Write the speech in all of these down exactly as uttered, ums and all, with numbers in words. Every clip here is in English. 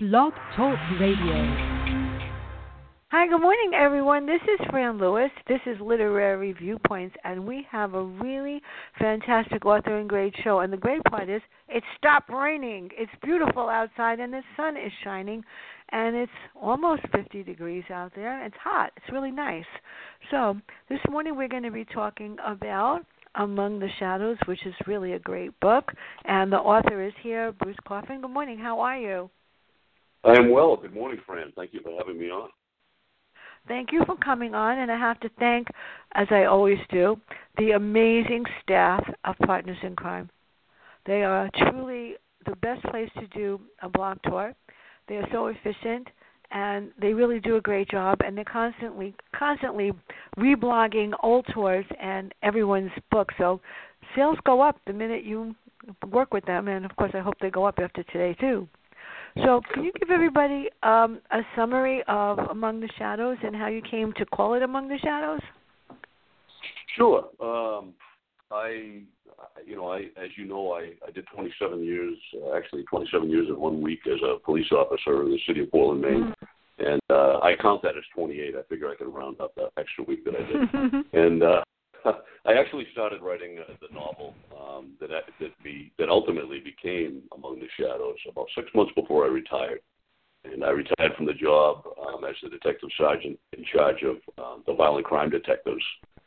Blog Talk Radio. Hi, good morning, everyone. This is Fran Lewis. This is Literary Viewpoints, and we have a really fantastic author and grade show. And the great part is it stopped raining. It's beautiful outside, and the sun is shining, and it's almost fifty degrees out there. It's hot. It's really nice. So this morning we're going to be talking about Among the Shadows, which is really a great book, and the author is here, Bruce Coffin. Good morning. How are you? I am well. Good morning, Fran. Thank you for having me on. Thank you for coming on, and I have to thank, as I always do, the amazing staff of Partners in Crime. They are truly the best place to do a blog tour. They are so efficient, and they really do a great job, and they're constantly, constantly reblogging old tours and everyone's books. So sales go up the minute you work with them, and, of course, I hope they go up after today, too. So can you give everybody um, a summary of Among the Shadows and how you came to call it Among the Shadows? Sure. Um, I, you know, I, as you know, I, I did twenty-seven years, uh, actually twenty-seven years and one week as a police officer in the city of Portland, Maine. Mm-hmm. And uh, I count that as twenty-eight. I figure I can round up that extra week that I did. and uh, I actually started writing uh, the novel um, that that, be, that ultimately became Among the Shadows about six months before I retired. And I retired from the job um, as the detective sergeant in charge of um, the violent crime detectives.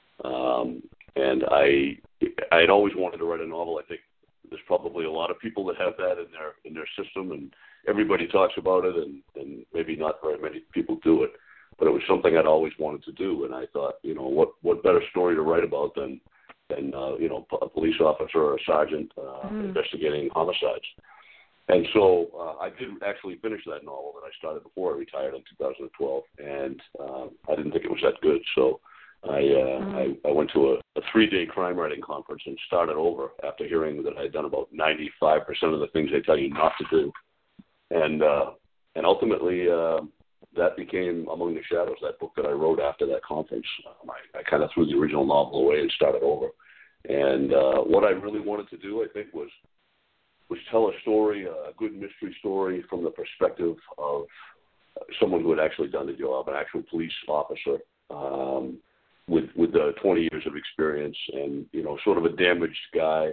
Um, and I I had always wanted to write a novel. I think there's probably a lot of people that have that in their in their system, and everybody talks about it, and, and maybe not very many people do it. But it was something I'd always wanted to do, and I thought, you know, what, what better story to write about than, than uh, you know, a police officer or a sergeant uh, mm. investigating homicides. And so uh, I did actually finish that novel that I started before I retired in two thousand twelve, and uh, I didn't think it was that good. So I, uh, mm. I, I went to a, a three-day crime writing conference and started over after hearing that I had done about ninety-five percent of the things they tell you not to do. And, uh, and ultimately... Uh, that became Among the Shadows, that book that I wrote after that conference. Um, I, I kind of threw the original novel away and started over. And uh, what I really wanted to do, I think, was was tell a story, a good mystery story from the perspective of someone who had actually done the job, an actual police officer um, with with uh, twenty years of experience, and you know, sort of a damaged guy,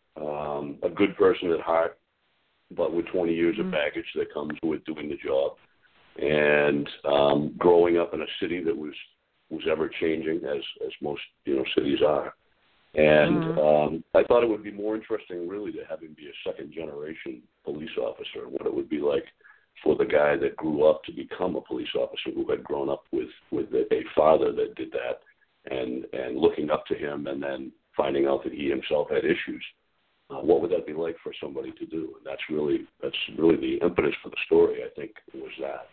um, a good person at heart, but with twenty years mm-hmm. of baggage that comes with doing the job. And um, growing up in a city that was, was ever changing, as as most you know cities are, and mm-hmm. um, I thought it would be more interesting, really, to have him be a second generation police officer, and what it would be like for the guy that grew up to become a police officer, who had grown up with with a father that did that, and and looking up to him, and then finding out that he himself had issues. Uh, what would that be like for somebody to do? And that's really that's really the impetus for the story. I think was that.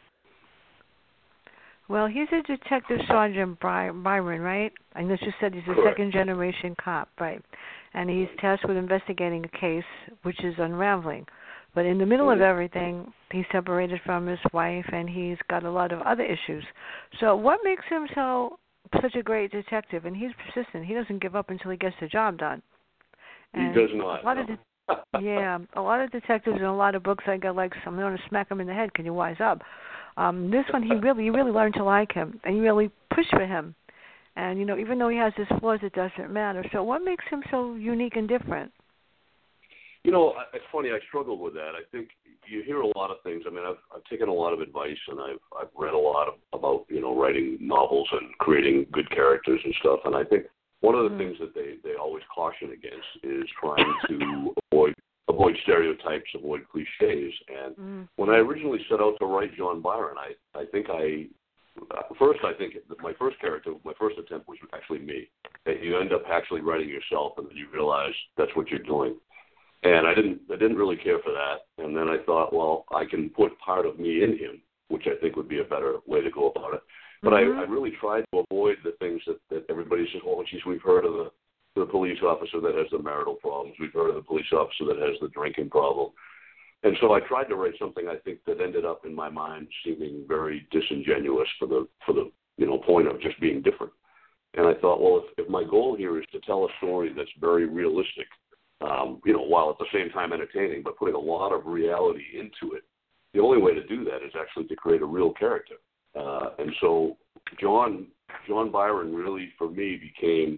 Well, he's a Detective Sergeant Byron, right? I know you said he's a Correct. second-generation cop, right? And he's tasked with investigating a case which is unraveling. But in the middle mm-hmm. of everything, he's separated from his wife, and he's got a lot of other issues. So what makes him so such a great detective? And he's persistent. He doesn't give up until he gets the job done. And he does not. A lot no. of de- yeah, a lot of detectives in a lot of books, I got like, I'm going to smack him in the head. Can you wise up? Um, this one, he really, you really learn to like him, and you really push for him. And, you know, even though he has his flaws, it doesn't matter. So what makes him so unique and different? You know, it's funny, I struggle with that. I think you hear a lot of things. I mean, I've, I've taken a lot of advice, and I've, I've read a lot of, about, you know, writing novels and creating good characters and stuff. And I think one of the mm-hmm. things that they, they always caution against is trying to avoid avoid stereotypes, avoid cliches. And mm. when I originally set out to write John Byron, I, I think I, uh, first I think my first character, my first attempt was actually me. That you end up actually writing yourself, and then you realize that's what you're doing. And I didn't, I didn't really care for that. And then I thought, well, I can put part of me in him, which I think would be a better way to go about it. But mm-hmm. I, I really tried to avoid the things that, that everybody says, oh, geez, we've heard of the the police officer that has the marital problems. We've heard of the police officer that has the drinking problem. And so I tried to write something, I think, that ended up in my mind seeming very disingenuous for the, for the you know, point of just being different. And I thought, well, if, if my goal here is to tell a story that's very realistic, um, you know, while at the same time entertaining, but putting a lot of reality into it, the only way to do that is actually to create a real character. Uh, and so John John Byron really, for me, became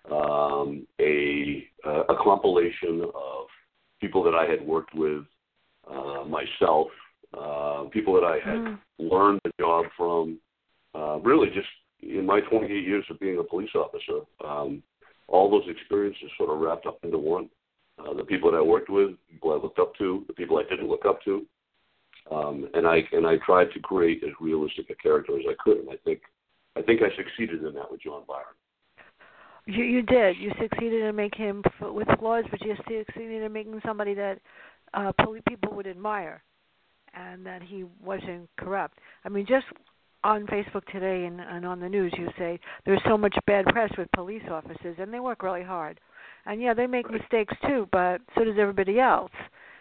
um, a a compilation of people that I had worked with, uh, myself, uh, people that I had mm. learned the job from. Uh, really, just in my twenty-eight years of being a police officer, um, all those experiences sort of wrapped up into one. Uh, the people that I worked with, the people I looked up to, the people I didn't look up to, um, and I and I tried to create as realistic a character as I could. And I think I think I succeeded in that with John Byron. You, you did. You succeeded in making him with flaws, but you succeeded in making somebody that uh, people would admire, and that he wasn't corrupt. I mean, just on Facebook today and, and on the news, you say there's so much bad press with police officers, and they work really hard. And yeah, they make right. mistakes too, but so does everybody else.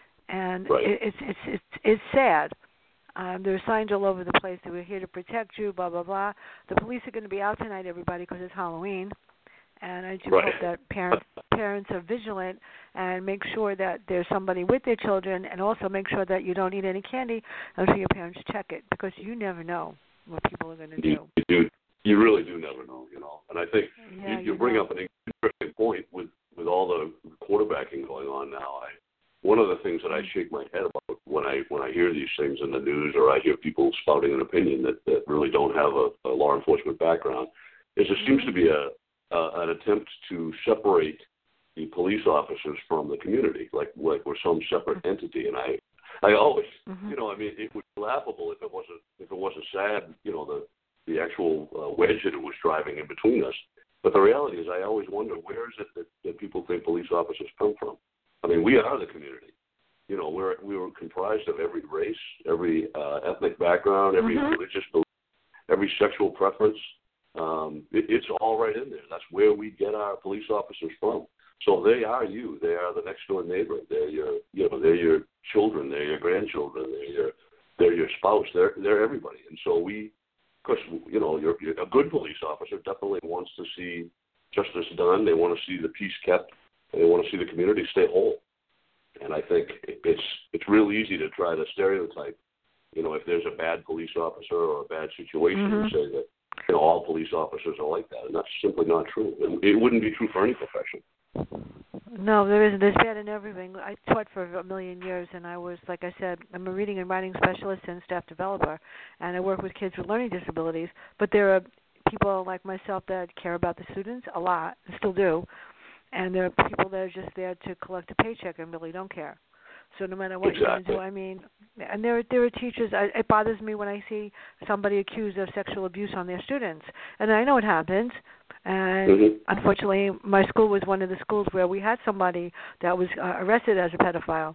And right. it, it's it's it's it's sad. Um, there's signs all over the place that we're here to protect you, blah blah blah. The police are going to be out tonight, everybody, because it's Halloween. And I do right. hope that parents parents are vigilant and make sure that there's somebody with their children, and also make sure that you don't eat any candy until your parents check it, because you never know what people are going to do. You, you, you really do never know, you know. And I think yeah, you, you you bring know. up an interesting point with, with all the quarterbacking going on now. I, one of the things that I shake my head about when I when I hear these things in the news, or I hear people spouting an opinion that, that really don't have a, a law enforcement background, is there seems to be a Uh, an attempt to separate the police officers from the community, like like we're some separate entity. And I, I always, mm-hmm. you know, I mean, it would be laughable if it wasn't if it wasn't sad, you know, the the actual uh, wedge that it was driving in between us. But the reality is, I always wonder, where is it that, that people think police officers come from? I mean, we are the community. You know, we're we were comprised of every race, every uh, ethnic background, every mm-hmm. religious belief, every sexual preference. Um, it, it's all right in there. That's where we get our police officers from. So they are you. They are the next door neighbor. They're your, you know, they're your children. They're your grandchildren. They're your, they're your spouse. They're, they're everybody. And so we, of course, you know, you're, you're a good police officer definitely wants to see justice done. They want to see the peace kept. They want to see the community stay whole. And I think it's it's real easy to try to stereotype. You know, if there's a bad police officer or a bad situation, mm-hmm. and say that, you know, all police officers are like that, and that's simply not true. And it wouldn't be true for any profession. No, there isn't. There's bad in everything. I taught for a million years, and I was, like I said, I'm a reading and writing specialist and staff developer, and I work with kids with learning disabilities. But there are people like myself that care about the students a lot, and still do, and there are people that are just there to collect a paycheck and really don't care. So no matter what exactly. you're going to do, I mean, and there, there are teachers, I, it bothers me when I see somebody accused of sexual abuse on their students. And I know it happens. And mm-hmm. unfortunately, my school was one of the schools where we had somebody that was uh, arrested as a pedophile.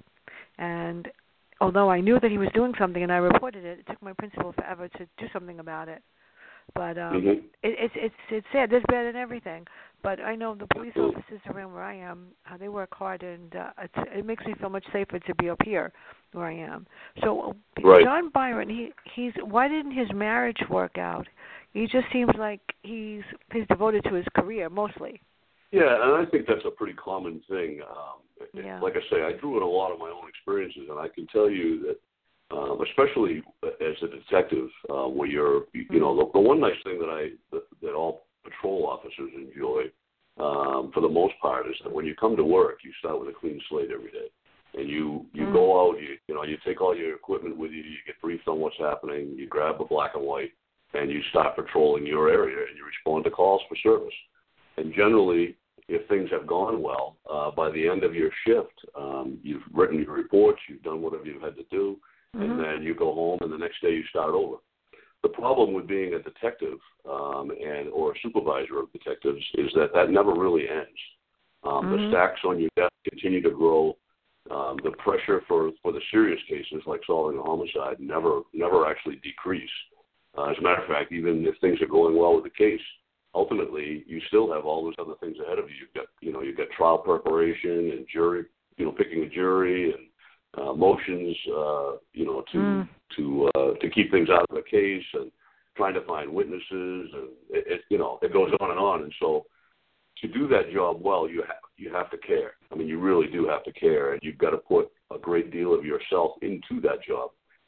And although I knew that he was doing something and I reported it, it took my principal forever to do something about it. But um, mm-hmm. it, it's it's it's sad. There's bad in everything. But I know the police officers around where I am, uh, they work hard, and uh, it's, it makes me feel much safer to be up here where I am. So right. John Byron, he he's why didn't his marriage work out? He just seems like he's he's devoted to his career mostly. Yeah, and I think that's a pretty common thing. Um, yeah. Like I say, I drew on a lot of my own experiences, and I can tell you that. Um, especially as a detective, uh, where you're, you, you know, the, the one nice thing that I that, that all patrol officers enjoy, um, for the most part, is that when you come to work, you start with a clean slate every day, and you you mm. go out, you you know, you take all your equipment with you, you get briefed on what's happening, you grab the black and white, and you start patrolling your area, and you respond to calls for service. And generally, if things have gone well, uh, by the end of your shift, um, you've written your reports, you've done whatever you've had to do. And then you go home, and the next day you start over. The problem with being a detective um, and or a supervisor of detectives is that that never really ends. Um, mm-hmm. The stacks on your desk continue to grow. Um, the pressure for, for the serious cases, like solving a homicide, never never actually decrease. Uh, as a matter of fact, even if things are going well with the case, ultimately you still have all those other things ahead of you. You've got you know you've got trial preparation and jury, you know, picking a jury and Uh, motions, uh, you know, to mm. to uh, to keep things out of the case, and trying to find witnesses, and it, it you know it goes on and on. And so, to do that job well, you have you have to care. I mean, you really do have to care, and you've got to put a great deal of yourself into that job.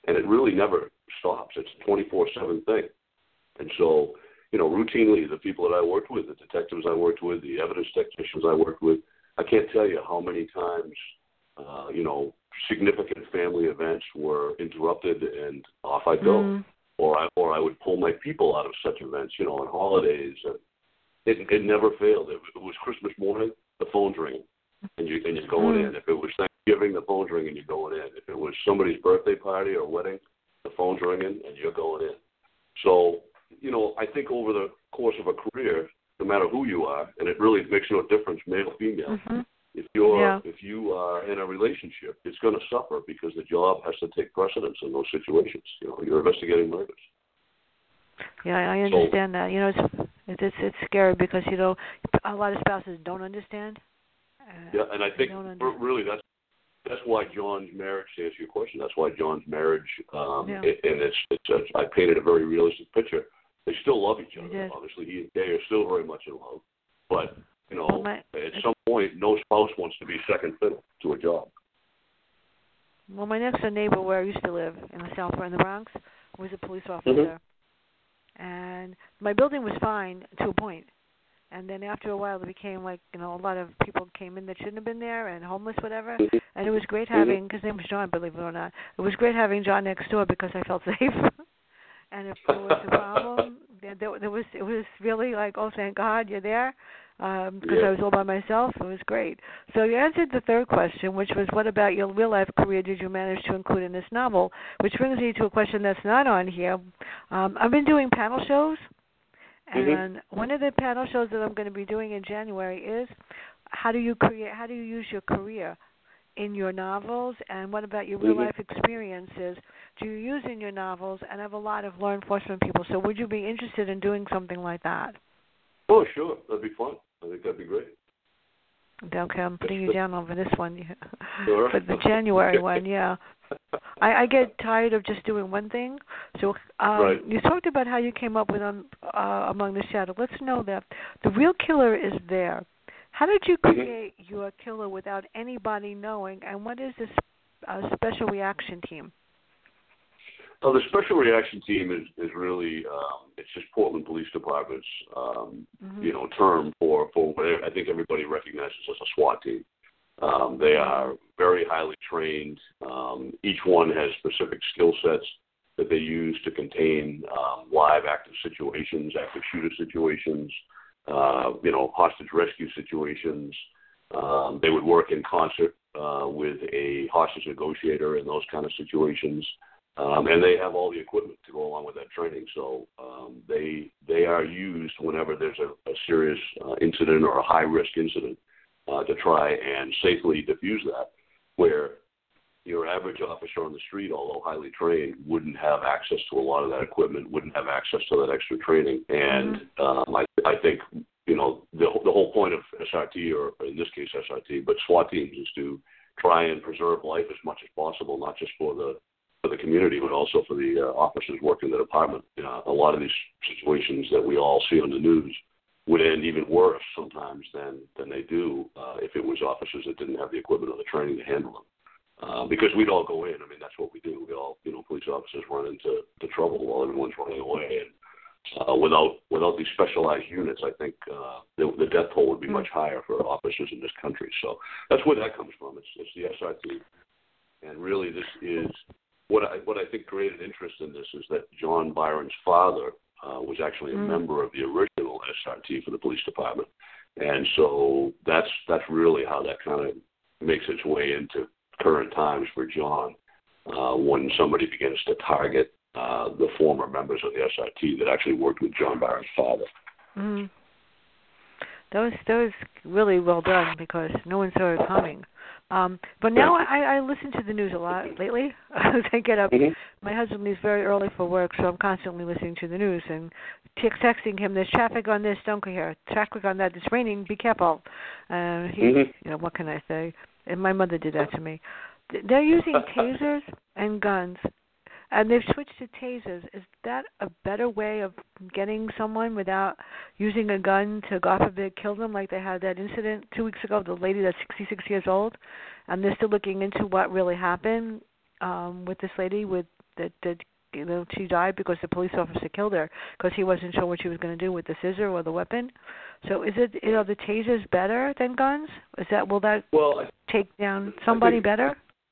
and it really never stops. It's a twenty-four seven thing. And so, you know, routinely, the people that I worked with, the detectives I worked with, the evidence technicians I worked with, I can't tell you how many times, uh, you know, significant family events were interrupted and off I'd go. Mm. Or I, or I would pull my people out of such events, you know, on holidays. And it, it never failed. If it was Christmas morning, the phone's ringing, and, you, and you're going mm. in. If it was Thanksgiving, the phone's ringing, and you're going in. If it was somebody's birthday party or wedding, the phone's ringing, and you're going in. So, you know, I think over the course of a career, no matter who you are, and it really makes no difference, male, female, mm-hmm. if you're yeah. if you are in a relationship, it's going to suffer because the job has to take precedence in those situations. You know, you're investigating murders. Yeah, I understand so, that. You know, it's, it's it's scary because, you know, a lot of spouses don't understand. Uh, yeah, and I think really that's that's why John's marriage, to answer your question, that's why John's marriage, um, yeah. it, and it's, it's a, I painted a very realistic picture. They still love each other. Obviously, he and Kay are still very much in love. But, you know, well, my, at some point, no spouse wants to be second fiddle to a job. Well, my next door neighbor where I used to live in the South, in the Bronx, was a police officer. Mm-hmm. And my building was fine to a point. And then after a while, it became like, you know, a lot of people came in that shouldn't have been there and homeless, whatever. Mm-hmm. And it was great having, because his name was John, believe it or not, it was great having John next door because I felt safe. And if there was a problem, there, there was it was really like, oh, thank God you're there, um, because yeah. I was all by myself. It was great. So you answered the third question, which was, what about your real-life career did you manage to include in this novel? Which brings me to a question that's not on here. Um, I've been doing panel shows, and mm-hmm. one of the panel shows that I'm going to be doing in January is how do you create, how do you use your career in your novels, and what about your real-life mm-hmm. experiences do you use in your novels? And I have a lot of law enforcement people, so would you be interested in doing something like that? Oh, sure. That'd be fun. I think that'd be great. Okay, I'm putting you down over this one. Sure. For the January one, yeah. I, I get tired of just doing one thing. So um, right. you talked about how you came up with um, uh, Among the Shadows. Let's know that the real killer is there. How did you create mm-hmm. your killer without anybody knowing, and what is this uh, special reaction team? Well, the special reaction team is, is really, um, it's just Portland Police Department's, um, mm-hmm. you know, term for, for what I think everybody recognizes as a SWAT team. Um, they are very highly trained. Um, each one has specific skill sets that they use to contain um, live active situations, active shooter situations, Uh, you know, hostage rescue situations. Um, they would work in concert uh, with a hostage negotiator in those kind of situations. Um, and they have all the equipment to go along with that training. So um, they they are used whenever there's a, a serious uh, incident or a high-risk incident uh, to try and safely diffuse that, where your average officer on the street, although highly trained, wouldn't have access to a lot of that equipment, wouldn't have access to that extra training. And um, I, I think, you know, the, the whole point of S R T, or in this case S R T, but SWAT teams, is to try and preserve life as much as possible, not just for the for the community, but also for the uh, officers working the department. Uh, a lot of these situations that we all see on the news would end even worse sometimes than, than they do uh, if it was officers that didn't have the equipment or the training to handle them. Uh, because we'd all go in. I mean, that's what we do. We all, you know, police officers run into to trouble while everyone's running away. And uh, without without these specialized units, I think uh, the, the death toll would be much higher for officers in this country. So that's where that comes from. It's, it's the S R T. And really, this is what I what I think created interest in this is that John Byron's father uh, was actually a mm. member of the original S R T for the police department. And so that's that's really how that kind of makes its way into current times for John, uh, when somebody begins to target uh, the former members of the S R T that actually worked with John Byron's father. Mm. That was that was really well done because no one saw it coming. Um, but now I, I listen to the news a lot lately. As I get up, mm-hmm. my husband leaves very early for work, so I'm constantly listening to the news and t- texting him, there's traffic on this, don't go here. Traffic on that, it's raining, be careful. Uh, he, mm-hmm. You know, what can I say? And my mother did that to me. They're using tasers and guns, and they've switched to tasers. Is that a better way of getting someone without using a gun to, God forbid, kill them, like they had that incident two weeks ago, the lady that's sixty-six years old, and they're still looking into what really happened um, with this lady with that that you know she died because the police officer killed her because he wasn't sure what she was going to do with the scissor or the weapon. So is it you know the tasers better than guns? Is that will that well, I, take down somebody think, better?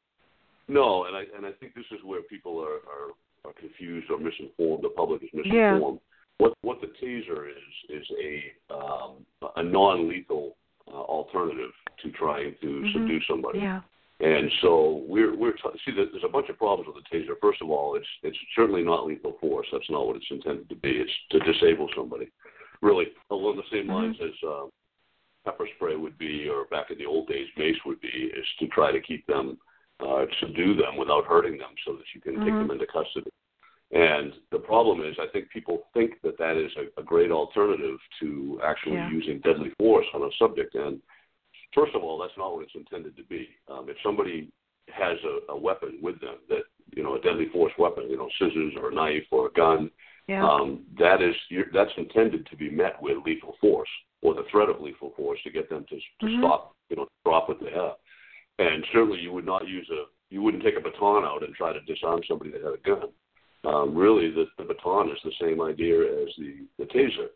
No, and I and I think this is where people are, are, are confused or misinformed. The public is misinformed. Yeah. What what the taser is is a um, a non-lethal uh, alternative to trying to mm-hmm. subdue somebody. Yeah. And so we're we're t- see there's a bunch of problems with the taser. First of all, it's it's certainly not lethal force. That's not what it's intended to be. It's to disable somebody. Really, along the same lines mm-hmm. as uh, pepper spray would be, or back in the old days, mace would be, is to try to keep them, uh, subdue them without hurting them, so that you can mm-hmm. take them into custody. And the problem is, I think people think that that is a, a great alternative to actually yeah. using deadly force on a subject. And first of all, that's not what it's intended to be. Um, if somebody has a, a weapon with them, that you know, a deadly force weapon, you know, scissors or a knife or a gun, yeah. um, that is you're, that's intended to be met with lethal force or the threat of lethal force to get them to to mm-hmm. stop, you know, drop what they have. And certainly, you would not use a you wouldn't take a baton out and try to disarm somebody that had a gun. Um, really, the, the baton is the same idea as the, the taser.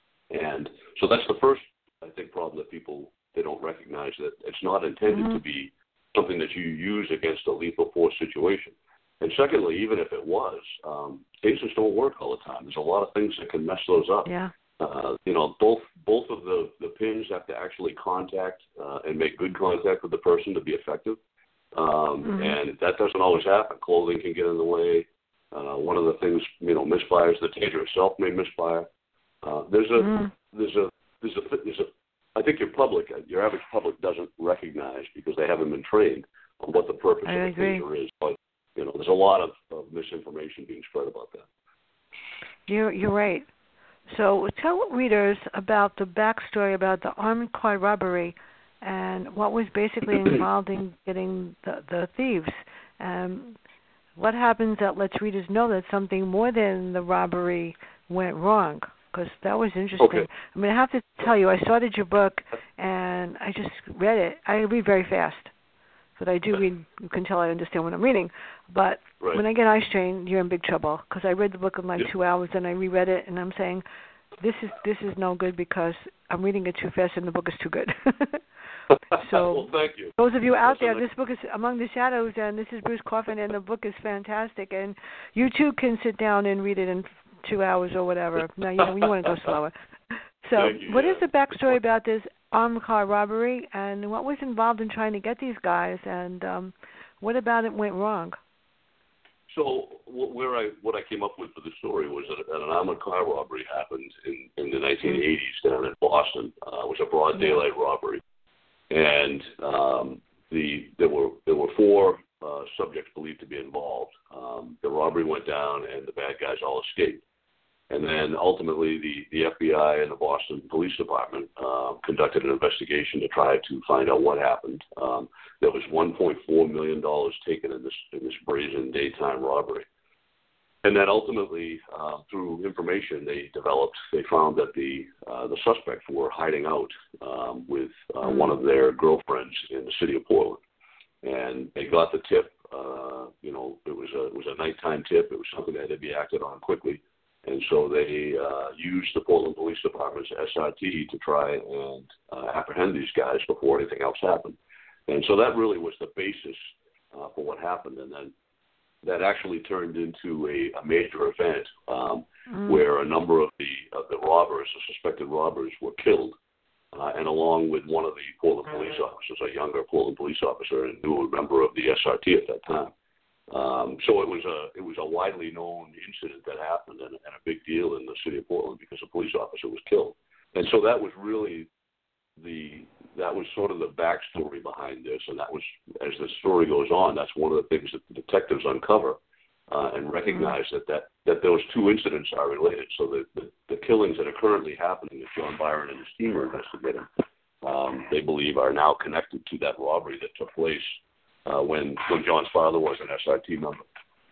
And so that's the first, I think, problem that people, they don't recognize, that it's not intended mm-hmm. to be something that you use against a lethal force situation. And secondly, even if it was, um, tasers don't work all the time. There's a lot of things that can mess those up. Yeah. Uh, you know, both both of the, the pins have to actually contact uh, and make good contact with the person to be effective. Um, mm-hmm. And that doesn't always happen. Clothing can get in the way. Uh, one of the things, you know, misfires. The taser itself may misfire. Uh, there's a, mm. there's a, there's a, there's a. I think your public, your average public, doesn't recognize because they haven't been trained on what the purpose I of agree. the taser is. But you know, there's a lot of, of misinformation being spread about that. You're you're right. So tell readers about the backstory about the armed car robbery and what was basically involved in getting the, the thieves. Um, What happens that lets readers know that something more than the robbery went wrong? Because that was interesting. Okay. I mean, I have to tell you, I started your book, and I just read it. I read very fast, but I do read, you can tell I understand what I'm reading. But right. when I get eye strain, you're in big trouble, because I read the book in like yeah. two hours, and I reread it, and I'm saying, this is this is no good because I'm reading it too fast, and the book is too good. So, well, thank you. Those of you out there, this book is Among the Shadows, and this is Bruce Coffin, and the book is fantastic. And you too can sit down and read it in two hours or whatever. Now, you know, you want to go slower. So, you, what yeah. is the backstory about this armed car robbery, and what was involved in trying to get these guys, and um, what about it went wrong? So, where I what I came up with for the story was that an armed car robbery happened in, in the nineteen eighties down in Boston. Uh, it was a broad daylight robbery. And um, the there were there were four uh, subjects believed to be involved. Um, the robbery went down, and the bad guys all escaped. And then ultimately, the, the F B I and the Boston Police Department uh, conducted an investigation to try to find out what happened. Um, there was one point four million dollars taken in this in this brazen daytime robbery. And then ultimately, uh, through information they developed, they found that the uh, the suspects were hiding out um, with uh, one of their girlfriends in the city of Portland. And they got the tip. Uh, you know, it was a it was a nighttime tip. It was something that had to be acted on quickly. And so they uh, used the Portland Police Department's S R T to try and uh, apprehend these guys before anything else happened. And so that really was the basis uh, for what happened. And then that actually turned into a, a major event um, mm. where a number of the of the robbers, the suspected robbers, were killed, uh, and along with one of the Portland police officers, a younger Portland police officer, and who was a member of the S R T at that time. Um, so it was a it was a widely known incident that happened, and, and a big deal in the city of Portland because a police officer was killed. And so that was really the that was sort of the backstory behind this, and that was, as the story goes on, that's one of the things that the detectives uncover uh, and recognize mm-hmm. that, that that those two incidents are related. So the, the the killings that are currently happening that John Byron and his team are investigating, um, they believe are now connected to that robbery that took place uh, when when John's father was an S R T member.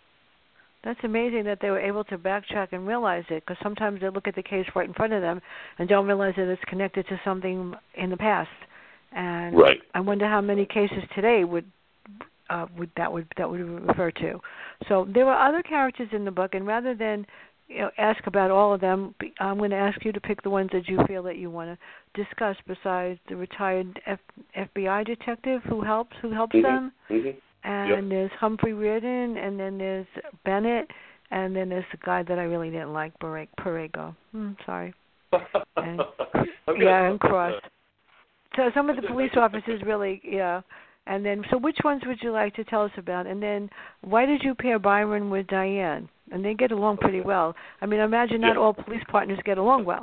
That's amazing that they were able to backtrack and realize it, because sometimes they look at the case right in front of them and don't realize that it's connected to something in the past. And right. I wonder how many cases today would uh, would that would that would refer to. So there were other characters in the book, and rather than you know, ask about all of them, I'm going to ask you to pick the ones that you feel that you want to discuss. Besides the retired F, FBI detective who helps who helps mm-hmm. them, mm-hmm. and yep. there's Humphrey Reardon, and then there's Bennett, and then there's the guy that I really didn't like, Perego. Hmm, sorry. And, yeah, and Cross. So some of the police officers really, yeah. And then, so which ones would you like to tell us about? And then, why did you pair Byron with Diane? And they get along pretty well. I mean, I imagine not yeah. all police partners get along well.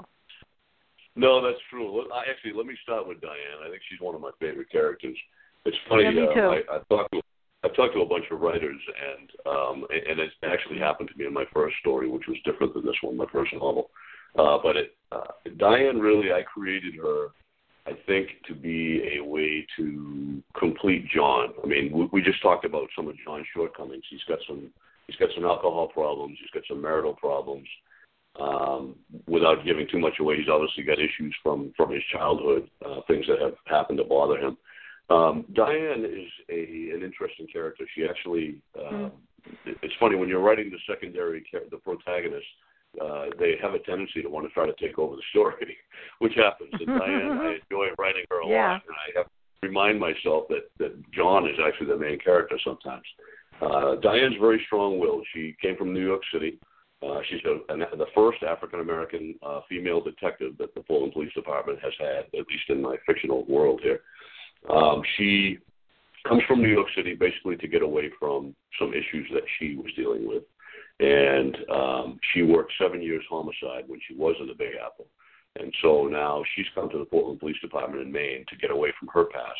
No, that's true. I, actually, let me start with Diane. I think she's one of my favorite characters. It's funny. Yeah, me too. Um, I, I've talked to I've talked to a bunch of writers, and um, and it actually happened to me in my first story, which was different than this one, my first novel. Uh, but it, uh, Diane, really, I created her, I think, to be a way to complete John. I mean, we, we just talked about some of John's shortcomings. He's got some he's got some alcohol problems. He's got some marital problems. Um, without giving too much away, he's obviously got issues from, from his childhood, uh, things that have happened to bother him. Um, Diane is a an interesting character. She actually, uh, mm. it's funny, when you're writing the secondary, the protagonist, uh, they have a tendency to want to try to take over the story, which happens. And Diane, I enjoy writing her a yeah. lot, and I have to remind myself that, that John is actually the main character sometimes. Uh, Diane's very strong-willed. She came from New York City. Uh, she's a, an, the first African-American uh, female detective that the Portland Police Department has had, at least in my fictional world here. Um, she comes from New York City basically to get away from some issues that she was dealing with. And um, she worked seven years homicide when she was in the Big Apple. And so now she's come to the Portland Police Department in Maine to get away from her past.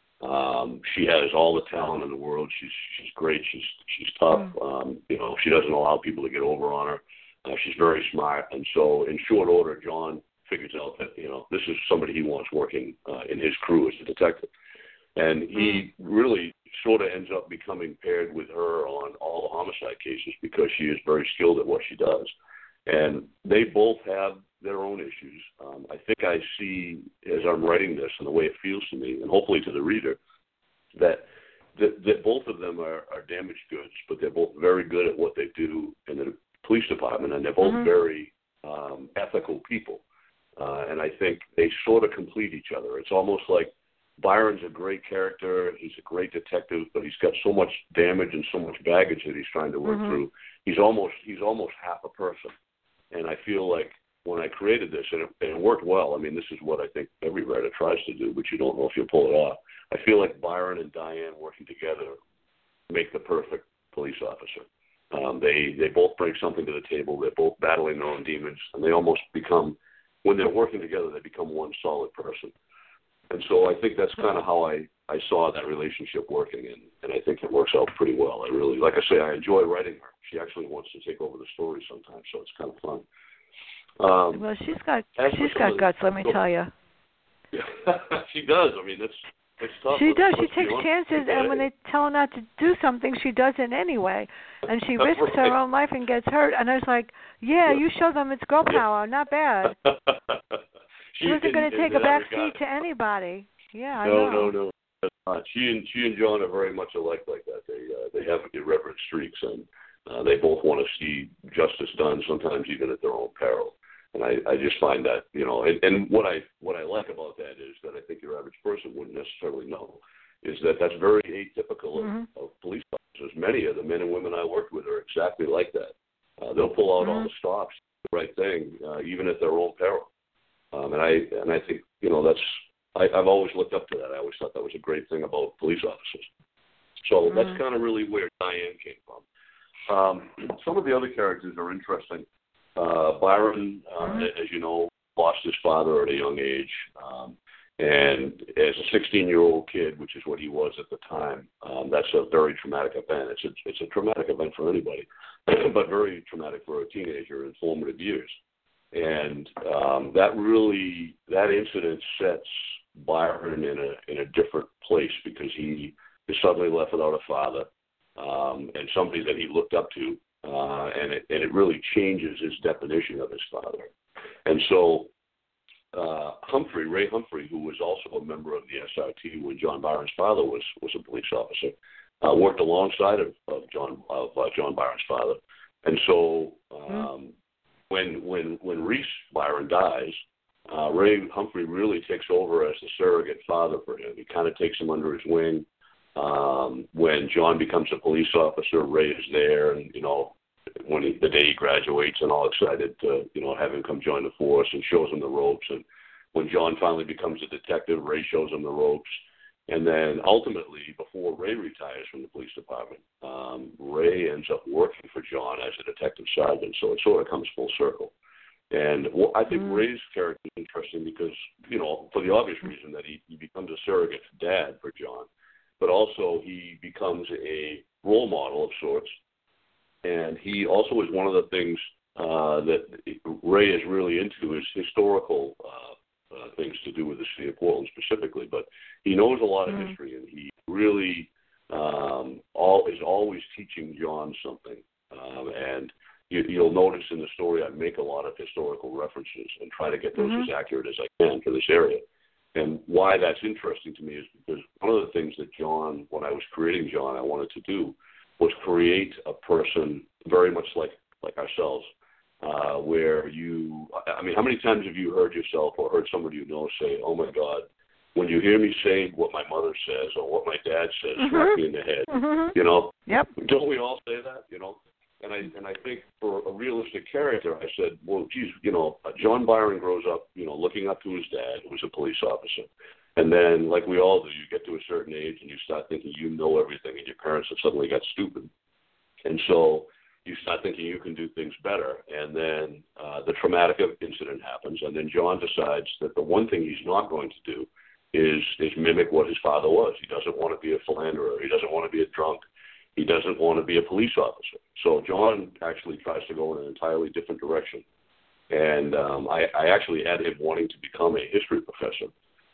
Um, she has all the talent in the world. She's she's great. She's she's tough. Um, you know, she doesn't allow people to get over on her. Uh, she's very smart. And so in short order, John figures out that, you know, this is somebody he wants working uh, in his crew as a detective. And he really sort of ends up becoming paired with her on all the homicide cases because she is very skilled at what she does. And they both have their own issues. Um, I think I see, as I'm writing this and the way it feels to me, and hopefully to the reader, that that, that both of them are, are damaged goods, but they're both very good at what they do in the police department, and they're both mm-hmm. very um, ethical people. Uh, and I think they sort of complete each other. It's almost like Byron's a great character. He's a great detective, but he's got so much damage and so much baggage that he's trying to work mm-hmm. through. He's almost he's almost half a person. And I feel like when I created this, and it, and it worked well. I mean, this is what I think every writer tries to do, but you don't know if you'll pull it off. I feel like Byron and Diane working together make the perfect police officer. Um, they they both bring something to the table. They're both battling their own demons, and they almost become, when they're working together, they become one solid person. And so I think that's kind of how I, I saw that relationship working, and, and I think it works out pretty well. I really, like I say, I enjoy writing her. She actually wants to take over the story sometimes, so it's kind of fun. Um, well, she's got she's got guts, let me so, tell you. Yeah, she does. I mean, it's it's tough. She does. She Let's takes chances, and when they tell her not to do something, she does it anyway. And she risks right. her own life and gets hurt. And I was like, yeah, yeah. you show them it's girl power. Not bad. She wasn't going to take a back seat to anybody. Yeah, I no, know. No, no, no. She and she and John are very much alike like that. They uh, they have irreverent streaks, and uh, they both want to see justice done, sometimes even at their own peril. And I, I just find that, you know, and, and what I what I like about that is that I think your average person wouldn't necessarily know, is that that's very atypical mm-hmm. of, of police officers. Many of the men and women I worked with are exactly like that. Uh, they'll pull out mm-hmm. all the stops, the right thing, uh, even at their own peril. Um, and I and I think, you know, that's, I, I've always looked up to that. I always thought that was a great thing about police officers. So mm-hmm. that's kind of really where Diane came from. Um, some of the other characters are interesting. Uh, Byron, uh, mm-hmm. as you know, lost his father at a young age. Um, and as a sixteen-year-old kid, which is what he was at the time, um, that's a very traumatic event. It's a, it's a traumatic event for anybody, but very traumatic for a teenager in formative years. And um, that really, that incident sets Byron in a in a different place because he is suddenly left without a father um, and somebody that he looked up to, uh, and it and it really changes his definition of his father. And so uh, Humphrey, Ray Humphrey, who was also a member of the S R T when John Byron's father was was a police officer, uh, worked alongside of, of John of uh, John Byron's father, and so um, mm-hmm. when when when Reese Byron dies, uh, Ray Humphrey really takes over as the surrogate father for him. He kind of takes him under his wing. Um, when John becomes a police officer, Ray is there, and you know, when he, the day he graduates, and all excited to you know have him come join the force and shows him the ropes. And when John finally becomes a detective, Ray shows him the ropes. And then ultimately, before Ray retires from the police department, um, Ray ends up working for John as a detective sergeant. So it sort of comes full circle. And well, I think mm. Ray's character is interesting because, you know, for the obvious reason that he, he becomes a surrogate dad for John, but also he becomes a role model of sorts. And he also is one of the things uh, that Ray is really into is historical uh, uh, things to do with the city of Portland specifically. But he knows a lot of mm. history, and he really um, all is always teaching John something. Um, and you, you'll notice in the story I make a lot of historical references and try to get those mm-hmm. as accurate as I can for this area. And why that's interesting to me is because one of the things that John, when I was creating John, I wanted to do was create a person very much like, like ourselves, uh, where you, I mean, how many times have you heard yourself or heard somebody you know say, oh, my God, when you hear me say what my mother says or what my dad says, mm-hmm. smack me in the head, mm-hmm. you know? Yep. Don't we all say that, you know? And I and I think for a realistic character, I said, well, geez, you know, John Byron grows up, you know, looking up to his dad, who was a police officer. And then, like we all do, you get to a certain age and you start thinking you know everything, and your parents have suddenly got stupid. And so you start thinking you can do things better. And then uh, the traumatic incident happens, and then John decides that the one thing he's not going to do is is mimic what his father was. He doesn't want to be a philanderer. He doesn't want to be a drunk. He doesn't want to be a police officer. So John actually tries to go in an entirely different direction. And um, I, I actually had him wanting to become a history professor.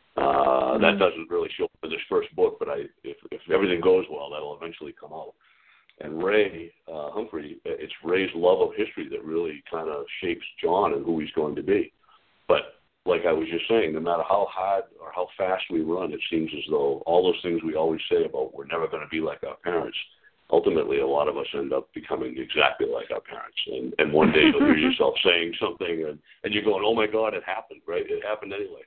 Uh, mm-hmm. That doesn't really show up in this first book, but I, if, if everything goes well, that'll eventually come out. And Ray uh, Humphrey, it's Ray's love of history that really kind of shapes John and who he's going to be. But like I was just saying, no matter how hard or how fast we run, it seems as though all those things we always say about we're never going to be like our parents, ultimately, a lot of us end up becoming exactly like our parents. And, and one day you'll hear yourself saying something, and, and you're going, oh, my God, it happened, right? It happened anyway.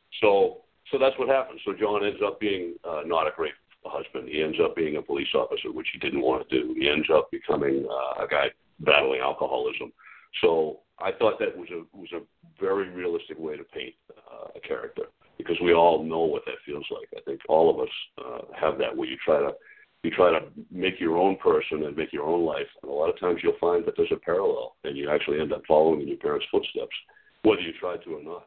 So so that's what happens. So John ends up being uh, not a great husband. He ends up being a police officer, which he didn't want to do. He ends up becoming uh, a guy battling alcoholism. So I thought that was a was a very realistic way to paint uh, a character, because we all know what that feels like. I think all of us uh, have that, where you try to You try to make your own person and make your own life. And a lot of times you'll find that there's a parallel, and you actually end up following in your parents' footsteps, whether you try to or not.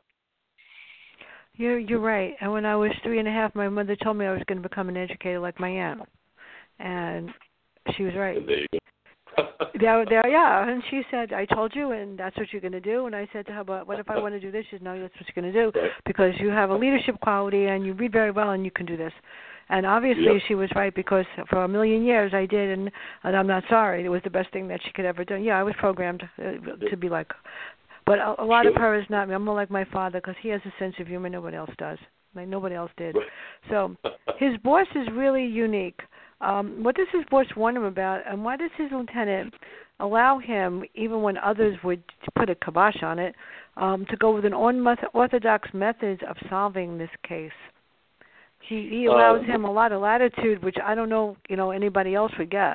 You're, you're right. And when I was three and a half, my mother told me I was going to become an educator like my aunt. And she was right. And there you go. there, there, yeah. And she said, I told you, and that's what you're going to do. And I said to her, but what if I want to do this? She said, no, that's what you're going to do, right. because you have a leadership quality, and you read very well, and you can do this. And obviously yep. she was right, because for a million years I did, and, and I'm not sorry. It was the best thing that she could ever do. Yeah, I was programmed uh, yep. to be like her. But a, a lot sure. of her is not me. I'm more like my father, because he has a sense of humor nobody else does. Like nobody else did. Right. So his boss is really unique. Um, what does his boss warn him about, and why does his lieutenant allow him, even when others would put a kibosh on it, um, to go with an unorthodox methods of solving this case? He, he allows uh, him a lot of latitude, which I don't know, you know, anybody else would get.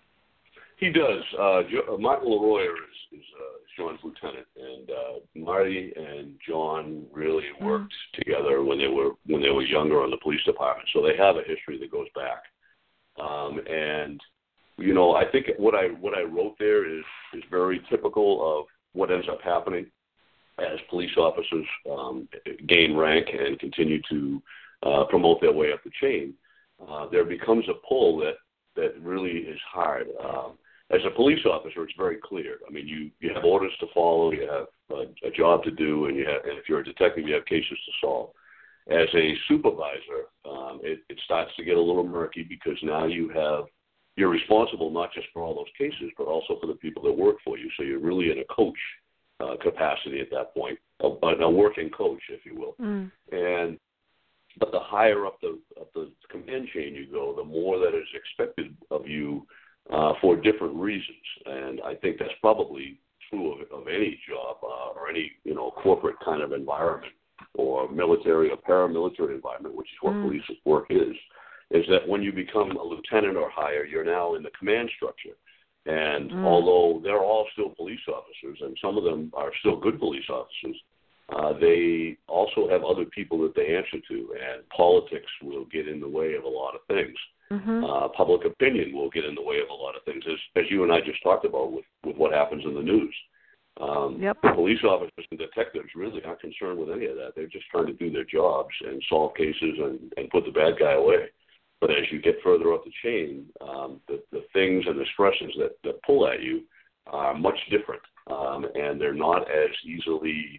He does. Uh, jo- uh, Michael LeRoy is, is uh, John's lieutenant, and uh, Marty and John really worked mm-hmm. together when they were when they were younger on the police department. So they have a history that goes back. Um, and you know, I think what I what I wrote there is is very typical of what ends up happening as police officers um, gain rank and continue to Uh, promote their way up the chain. Uh, there becomes a pull that, that really is hard. Um, as a police officer, it's very clear. I mean, you, you have orders to follow, you have a, a job to do, and, you have, and if you're a detective, you have cases to solve. As a supervisor, um, it, it starts to get a little murky, because now you have you're responsible not just for all those cases, but also for the people that work for you. So you're really in a coach uh, capacity at that point, a, a working coach, if you will. Mm. And But the higher up the up the command command chain you go, the more that is expected of you uh, for different reasons. And I think that's probably true of, of any job uh, or any, you know, corporate kind of environment or military or paramilitary environment, which is what mm. police work is, is that when you become a lieutenant or higher, you're now in the command structure. And mm. although they're all still police officers, and some of them are still good police officers, uh, they also have other people that they answer to, and politics will get in the way of a lot of things. Mm-hmm. Uh, public opinion will get in the way of a lot of things, as, as you and I just talked about with, with what happens in the news. Um, yep. Police officers and detectives really aren't concerned with any of that. They're just trying to do their jobs and solve cases and, and put the bad guy away. But as you get further up the chain, um, the, the things and the stresses that, that pull at you are much different, um, and they're not as easily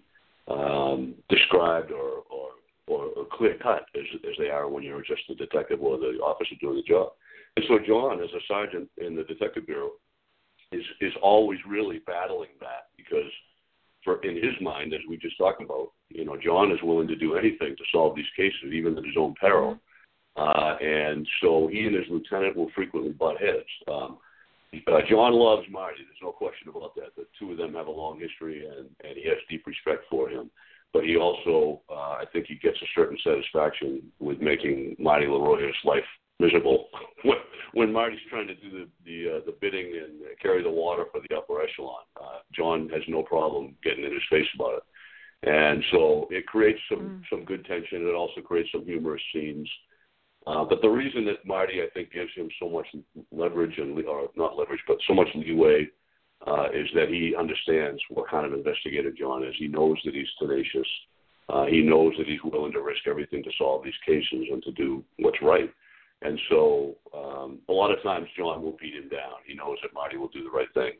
um, described or, or, or, or clear-cut as, as they are when you're just a detective or the officer doing the job. And so John, as a sergeant in the Detective Bureau, is, is always really battling that because for in his mind, as we just talked about, you know, John is willing to do anything to solve these cases, even at his own peril. Uh, and so he and his lieutenant will frequently butt heads. Um, uh, John loves Marty. There's no question about that. The two of them have a long history, and, and he has deep respect for him. But he also, uh, I think he gets a certain satisfaction with making Marty LeRoy's life miserable. when, when Marty's trying to do the the, uh, the bidding and carry the water for the upper echelon, uh, John has no problem getting in his face about it. And so it creates some, mm. some good tension. It also creates some humorous scenes. Uh, but the reason that Marty, I think, gives him so much leverage, and or not leverage, but so much leeway, uh, is that he understands what kind of investigator John is. He knows that he's tenacious. Uh, he knows that he's willing to risk everything to solve these cases and to do what's right. And so um, a lot of times John will beat him down. He knows that Marty will do the right thing.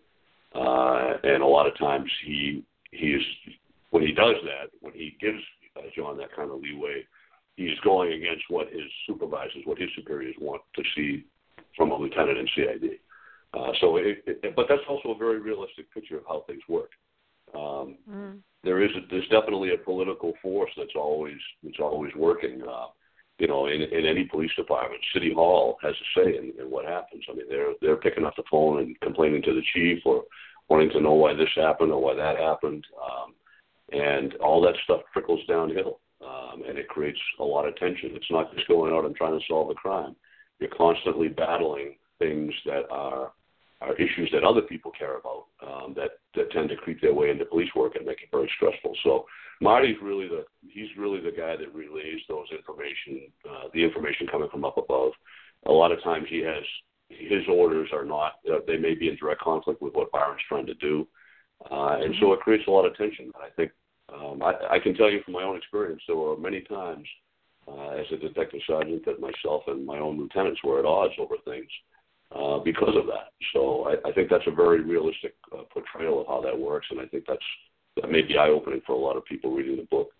Uh, and a lot of times he, he is, when he does that, when he gives uh, John that kind of leeway, he's going against what his supervisors, what his superiors want to see from a lieutenant in C I D. Uh, so, it, it, but that's also a very realistic picture of how things work. Um, mm. There is, a, there's definitely a political force that's always, that's always working. Uh, you know, in, in any police department, City Hall has a say in, in what happens. I mean, they're they're picking up the phone and complaining to the chief or wanting to know why this happened or why that happened, um, and all that stuff trickles downhill. Um, and it creates a lot of tension. It's not just going out and trying to solve a crime. You're constantly battling things that are, are issues that other people care about um, that, that tend to creep their way into police work and make it very stressful. So Marty's really the he's really the guy that relays those information, uh, the information coming from up above. A lot of times he has his orders are not uh, they may be in direct conflict with what Byron's trying to do, uh, and so it creates a lot of tension. I think. Um, I, I can tell you from my own experience, there were many times uh, as a detective sergeant that myself and my own lieutenants were at odds over things uh, because of that. So I, I think that's a very realistic uh, portrayal of how that works, and I think that's that may be eye-opening for a lot of people reading the book.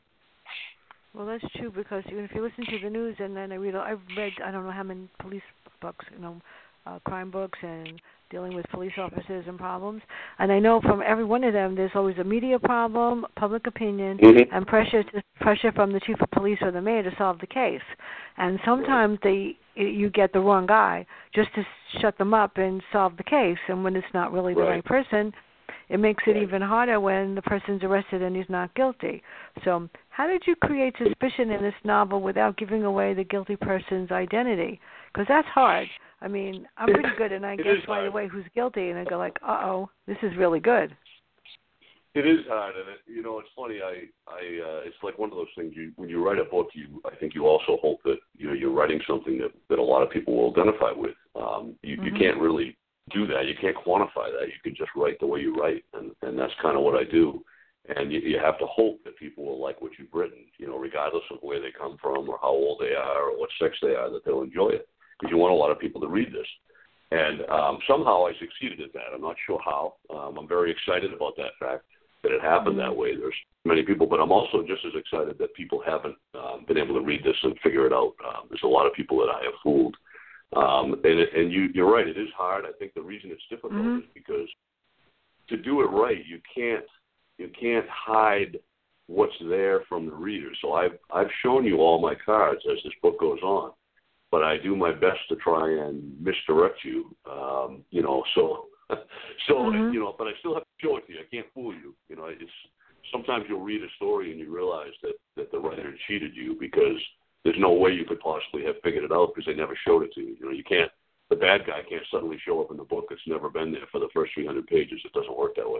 Well, that's true because even if you listen to the news, and then I read, I've read I don't know how many police books, you know, uh, crime books and dealing with police officers and problems. And I know from every one of them, there's always a media problem, public opinion, mm-hmm. and pressure to, pressure from the chief of police or the mayor to solve the case. And sometimes they you get the wrong guy just to shut them up and solve the case. And when it's not really the right, right person, it makes it right. even harder when the person's arrested and he's not guilty. So how did you create suspicion in this novel without giving away the guilty person's identity? Because that's hard. I mean, I'm pretty good, and I guess right away who's guilty, and I go like, uh-oh, this is really good. It is hard, and it, you know, it's funny. I, I, uh, it's like one of those things. You, when you write a book, you, I think you also hope that you know you're writing something that, that a lot of people will identify with. Um, you, mm-hmm. you can't really do that. You can't quantify that. You can just write the way you write, and, and that's kind of what I do. And you, you have to hope that people will like what you've written, you know, regardless of where they come from or how old they are or what sex they are, that they'll enjoy it. Because you want a lot of people to read this. And um, somehow I succeeded at that. I'm not sure how. Um, I'm very excited about that fact, that it happened that way. There's many people, but I'm also just as excited that people haven't um, been able to read this and figure it out. Um, there's a lot of people that I have fooled. Um, and it, and you, you're right, it is hard. I think the reason it's difficult mm-hmm. is because to do it right, you can't you can't hide what's there from the reader. So I've, I've shown you all my cards as this book goes on. but I do my best to try and misdirect you. Um, you know, so so mm-hmm. you know, but I still have to show it to you. I can't fool you. You know, it's sometimes you'll read a story and you realize that that the writer cheated you because there's no way you could possibly have figured it out because they never showed it to you. You know, you can't. The bad guy can't suddenly show up in the book. It's never been there for the first three hundred pages. It doesn't work that way.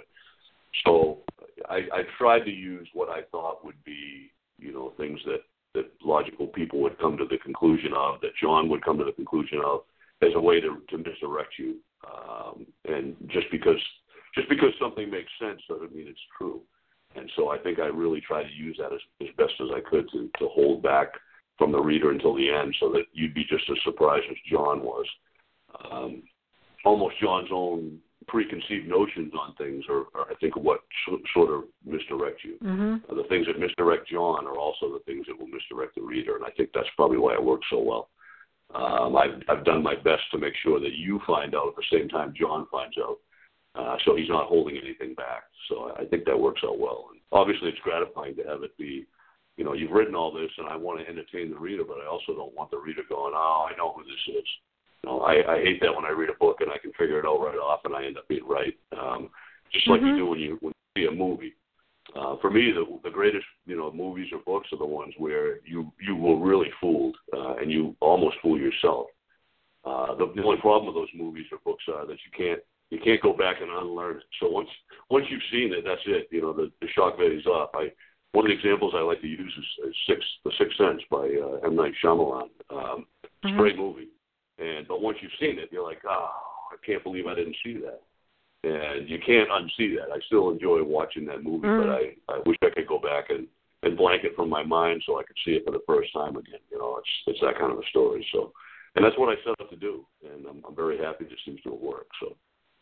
So I, I tried to use what I thought would be, you know, things that, that logical people would come to the conclusion of, that John would come to the conclusion of, as a way to, to misdirect you. Um, and just because just because something makes sense doesn't mean it's true. And so I think I really tried to use that as, as best as I could to, to hold back from the reader until the end so that you'd be just as surprised as John was. Um, almost John's own preconceived notions on things are, are I think, what so, sort of misdirect you. Mm-hmm. Uh, the things that misdirect John are also the things that will misdirect the reader, and I think that's probably why it works so well. Um, I've, I've done my best to make sure that you find out at the same time John finds out, uh, so he's not holding anything back. So I think that works out well. And obviously, it's gratifying to have it be, you know, you've written all this, and I want to entertain the reader, but I also don't want the reader going, oh, I know who this is. You know, I, I hate that when I read a book and I can figure it out right off and I end up being right. Um, just like mm-hmm. you do when you, when you see a movie. Uh, for me, the, the greatest, you know, movies or books are the ones where you, you were really fooled uh, and you almost fool yourself. Uh, the, the only problem with those movies or books are that you can't you can't go back and unlearn it. So once once you've seen it, that's it. You know, the, the shock value's off. I one of the examples I like to use is, is Six, The Sixth Sense by uh, M. Night Shyamalan. Um, it's mm-hmm. a great movie. And but once you've seen it, you're like, oh, I can't believe I didn't see that. And you can't unsee that. I still enjoy watching that movie, mm. but I, I wish I could go back and, and blank it from my mind so I could see it for the first time again. You know, it's it's that kind of a story. So, and that's what I set out to do, and I'm, I'm very happy this seems to have worked. So.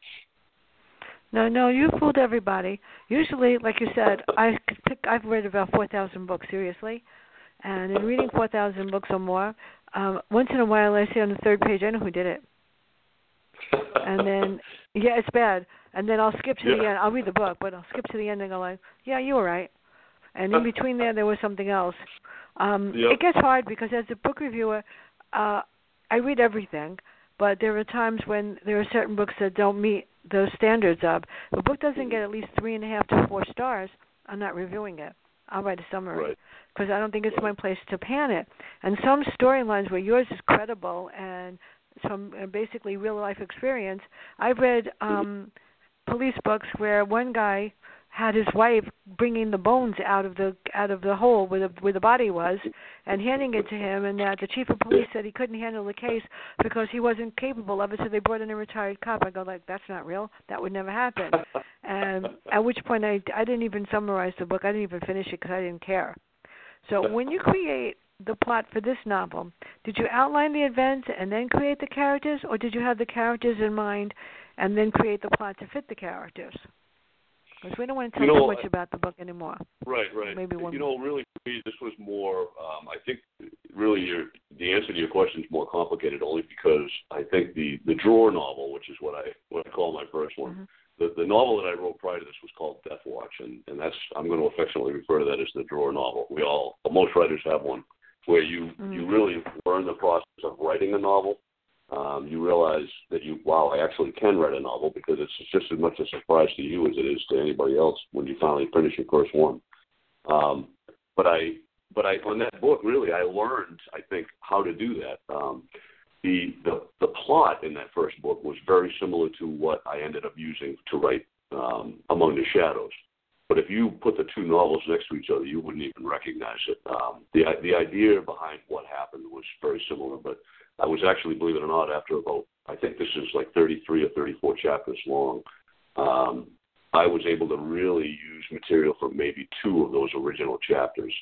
No, no, you fooled everybody. Usually, like you said, I could pick, I've read about four thousand books, seriously. And in reading four thousand books or more, um, once in a while I see on the third page, I know who did it. And then, yeah, it's bad. And then I'll skip to yeah. the end. I'll read the book, but I'll skip to the end and go like, yeah, you were right. And in between there, there was something else. Um, yep. It gets hard because as a book reviewer, uh, I read everything, but there are times when there are certain books that don't meet those standards of. If a book doesn't get at least three and a half to four stars, I'm not reviewing it. I'll write a summary because right. I don't think it's right. my place to pan it. And some storylines where yours is credible and some uh, basically real-life experience. I've read um, police books where one guy had his wife bringing the bones out of the out of the hole where the where the body was and handing it to him, and that the chief of police said he couldn't handle the case because he wasn't capable of it, so they brought in a retired cop. I go like, that's not real. That would never happen. And at which point I, I didn't even summarize the book. I didn't even finish it because I didn't care. So when you create the plot for this novel, did you outline the events and then create the characters, or did you have the characters in mind and then create the plot to fit the characters? Because we don't want to tell you know, too much about the book anymore. Right, right. Maybe one. You know, really, for me, this was more. Um, I think, really, your, the answer to your question is more complicated, only because I think the, the drawer novel, which is what I what I call my first one, mm-hmm. the the novel that I wrote prior to this was called Death Watch, and, and that's I'm going to affectionately refer to that as the drawer novel. We all, most writers have one, where you mm-hmm. you really learn the process of writing a novel. Um, you realize that you, wow, I actually can write a novel, because it's just as much a surprise to you as it is to anybody else when you finally finish your first one. Um, but I, but I, on that book, really, I learned, I think, how to do that. Um, the, the the plot in that first book was very similar to what I ended up using to write um, Among the Shadows. But if you put the two novels next to each other, you wouldn't even recognize it. Um, the the idea behind what happened was very similar, but I was actually, believe it or not, after about, I think this is like thirty-three or thirty-four chapters long, um, I was able to really use material from maybe two of those original chapters.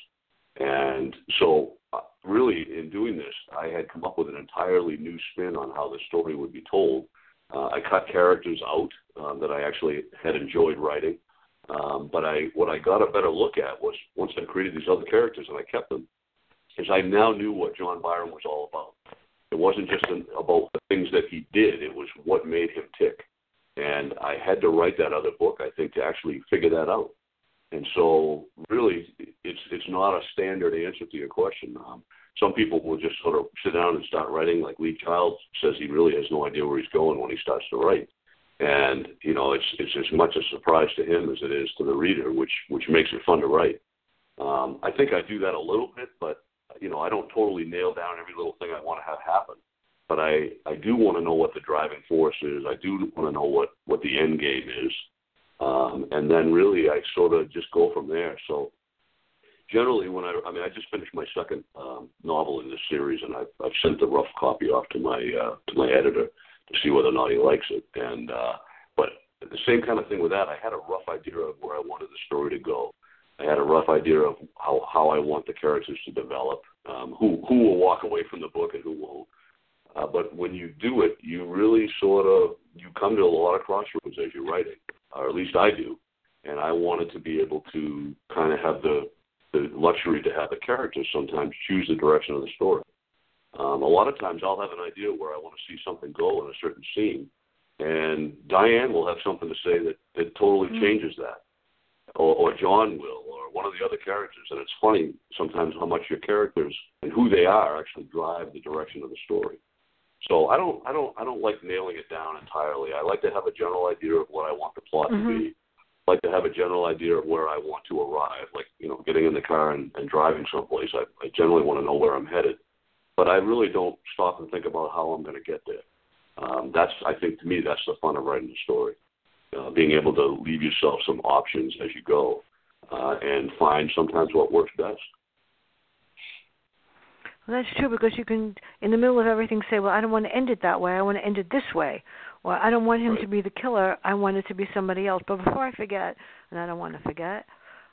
And so uh, really, in doing this, I had come up with an entirely new spin on how the story would be told. Uh, I cut characters out um, that I actually had enjoyed writing. Um, but I, what I got a better look at was, once I created these other characters and I kept them, is I now knew what John Byron was all about. It wasn't just an, about the things that he did. It was what made him tick. And I had to write that other book, I think, to actually figure that out. And so really, it's it's not a standard answer to your question. Um, some people will just sort of sit down and start writing. Like Lee Child says, he really has no idea where he's going when he starts to write. And, you know, it's it's as much a surprise to him as it is to the reader, which which makes it fun to write. Um, I think I do that a little bit, but, you know, I don't totally nail down every little thing I want to have happen. But I, I do want to know what the driving force is. I do want to know what, what the end game is. Um, and then really I sort of just go from there. So generally when I, I mean, I just finished my second um, novel in this series, and I've, I've sent the rough copy off to my uh, to my editor to see whether or not he likes it. And uh, but the same kind of thing with that. I had a rough idea of where I wanted the story to go. I had a rough idea of how, how I want the characters to develop, um, who who will walk away from the book and who won't. Uh, but when you do it, you really sort of you come to a lot of crossroads as you're writing, or at least I do. And I wanted to be able to kind of have the the luxury to have the characters sometimes choose the direction of the story. Um, a lot of times I'll have an idea where I want to see something go in a certain scene, and Diane will have something to say that, that totally mm-hmm. changes that, or, or John will, or one of the other characters. And it's funny sometimes how much your characters and who they are actually drive the direction of the story. So I don't, I don't, I don't like nailing it down entirely. I like to have a general idea of what I want the plot mm-hmm. to be. I like to have a general idea of where I want to arrive, like, you know, getting in the car and, and driving someplace. I, I generally want to know where I'm headed. But I really don't stop and think about how I'm going to get there. Um, that's, I think, to me, that's the fun of writing a story, uh, being able to leave yourself some options as you go uh, and find sometimes what works best. Well, that's true, because you can, in the middle of everything, say, well, I don't want to end it that way. I want to end it this way. Or I don't want him right. to be the killer. I want it to be somebody else. But before I forget, and I don't want to forget,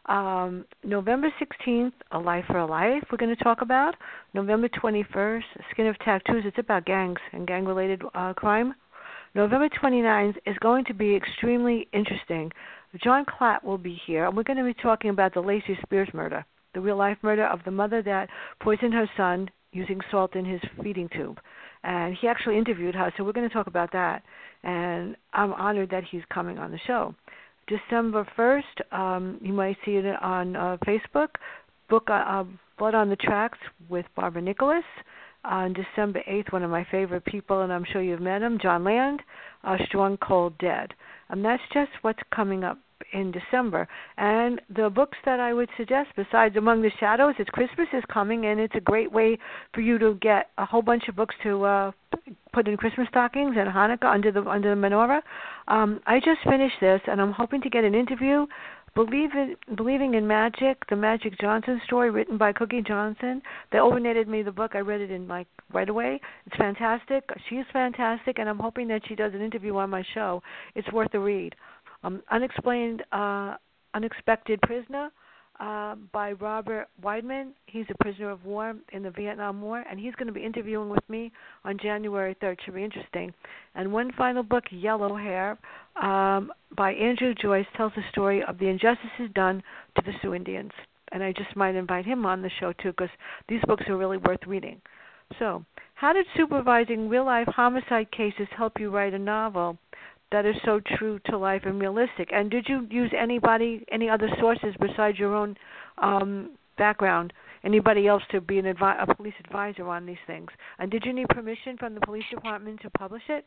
Um, November sixteenth, A Life for a Life, we're going to talk about. November twenty-first, Skin of Tattoos. It's about gangs and gang-related uh, crime. November twenty-ninth is going to be extremely interesting. John Klatt will be here, and we're going to be talking about the Lacey Spears murder, the real-life murder of the mother that poisoned her son using salt in his feeding tube. And he actually interviewed her, so we're going to talk about that. And I'm honored that he's coming on the show. December first, um, you might see it on uh, Facebook, book uh, uh, Blood on the Tracks with Barbara Nicholas. On December eighth, one of my favorite people, and I'm sure you've met him, John Land, uh, Strong Cold Dead. And that's just what's coming up in December. And the books that I would suggest, besides Among the Shadows, it's Christmas is coming, and it's a great way for you to get a whole bunch of books to uh, put in Christmas stockings and Hanukkah under the under the menorah. Um, I just finished this, and I'm hoping to get an interview. Believe in, Believing in Magic, the Magic Johnson story written by Cookie Johnson. They overnighted me the book. I read it in like right away. It's fantastic. She's fantastic, and I'm hoping that she does an interview on my show. It's worth a read. Um, Unexplained, uh, Unexpected Prisoner uh, by Robert Weidman. He's a prisoner of war in the Vietnam War, and he's going to be interviewing with me on January third. Should be interesting. And one final book, Yellow Hair, um, by Andrew Joyce, tells the story of the injustices done to the Sioux Indians. And I just might invite him on the show, too, because these books are really worth reading. So, how did supervising real-life homicide cases help you write a novel that is so true to life and realistic? And did you use anybody, any other sources besides your own um, background, anybody else to be an advi- a police advisor on these things? And did you need permission from the police department to publish it?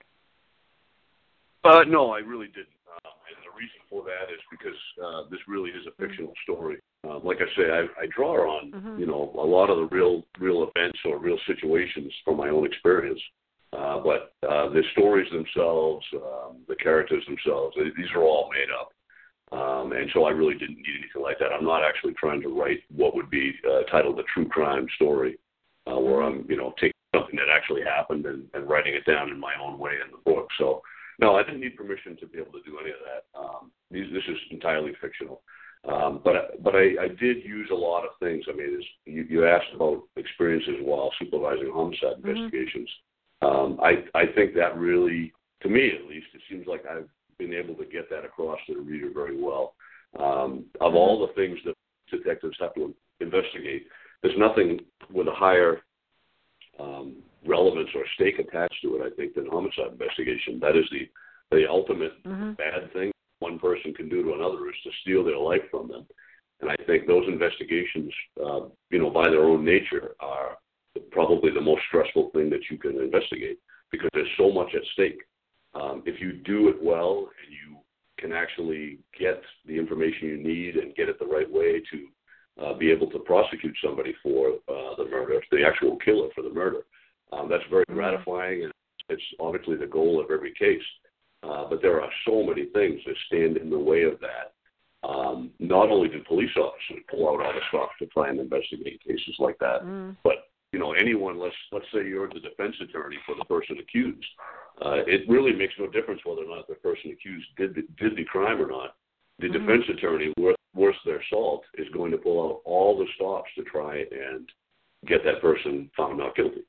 Uh, no, I really didn't. Uh, and the reason for that is because uh, this really is a fictional story. Uh, like I say, I, I draw on, mm-hmm. you know, a lot of the real, real events or real situations from my own experience. Uh, but uh, the stories themselves, um, the characters themselves, these are all made up. Um, and so I really didn't need anything like that. I'm not actually trying to write what would be uh, titled a true crime story, uh, where I'm, you know, taking something that actually happened and, and writing it down in my own way in the book. So, no, I didn't need permission to be able to do any of that. Um, these, this is entirely fictional. Um, but but I, I did use a lot of things. I mean, you, you asked about experiences while supervising homicide mm-hmm. investigations. Um, I, I think that really, to me at least, it seems like I've been able to get that across to the reader very well. Um, of all the things that detectives have to investigate, there's nothing with a higher um, relevance or stake attached to it, I think, than homicide investigation. That is the, the ultimate mm-hmm. bad thing one person can do to another is to steal their life from them. And I think those investigations, uh, you know, by their own nature, are probably the most stressful thing that you can investigate because there's so much at stake. Um, if you do it well and you can actually get the information you need and get it the right way to uh, be able to prosecute somebody for uh, the murder, the actual killer for the murder, um, that's very gratifying, and it's obviously the goal of every case. Uh, but there are so many things that stand in the way of that. Um, not only do police officers pull out all the stops to try and investigate cases like that, mm. but you know, anyone, let's let's say you're the defense attorney for the person accused. Uh, it really makes no difference whether or not the person accused did the, did the crime or not. The mm-hmm. defense attorney, worth, worth their salt, is going to pull out all the stops to try and get that person found not guilty.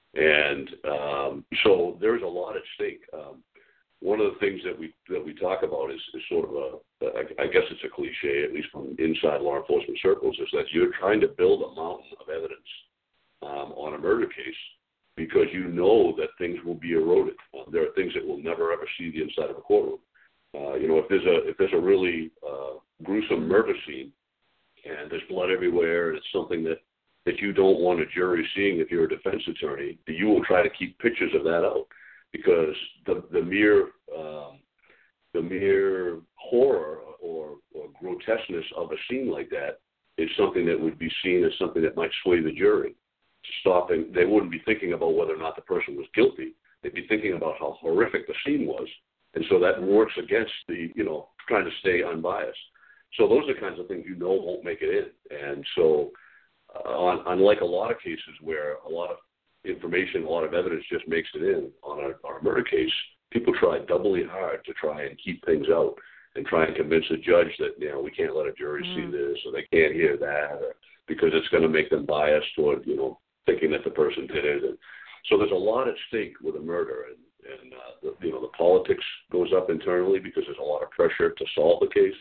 And um, so there's a lot at stake. Um, one of the things that we that we talk about is, is sort of a, I, I guess it's a cliche, at least from inside law enforcement circles, is that you're trying to build a mountain of evidence um, on a murder case, because you know that things will be eroded. Uh, there are things that we'll never ever see the inside of a courtroom. Uh, you know, if there's a if there's a really uh, gruesome murder scene and there's blood everywhere, and it's something that, that you don't want a jury seeing if you're a defense attorney, you will try to keep pictures of that out, because the the mere um, the mere horror or, or grotesqueness of a scene like that is something that would be seen as something that might sway the jury. Stopping, they wouldn't be thinking about whether or not the person was guilty. They'd be thinking about how horrific the scene was, and so that works against the, you know, trying to stay unbiased. So those are the kinds of things you know won't make it in. And so, uh, on, unlike a lot of cases where a lot of information, a lot of evidence just makes it in on a, on a murder case, people try doubly hard to try and keep things out and try and convince a judge that, you know, we can't let a jury mm. see this, or they can't hear that, or because it's going to make them biased toward, you know, thinking that the person did it. And so there's a lot at stake with a murder, and, and uh, the, you know, the politics goes up internally because there's a lot of pressure to solve the case.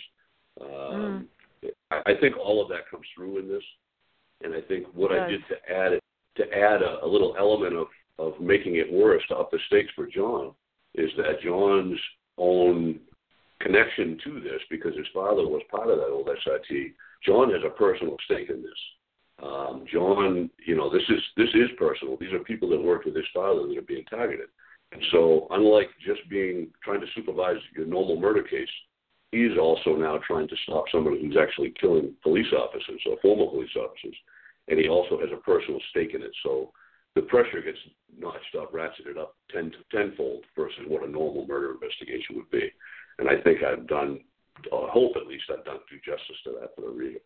Um, mm. I, I think all of that comes through in this, and I think what yes. I did to add it, to add a, a little element of, of making it worse, to up the stakes for John, is that John's own connection to this, because his father was part of that old S I T, John has a personal stake in this. Um, John, you know, this is this is personal. These are people that worked with his father that are being targeted. And so, unlike just being trying to supervise your normal murder case, he's also now trying to stop somebody who's actually killing police officers or former police officers. And he also has a personal stake in it. So the pressure gets notched up, ratcheted up ten, tenfold versus what a normal murder investigation would be. And I think I've done, I hope at least I've done due justice to that for the reader.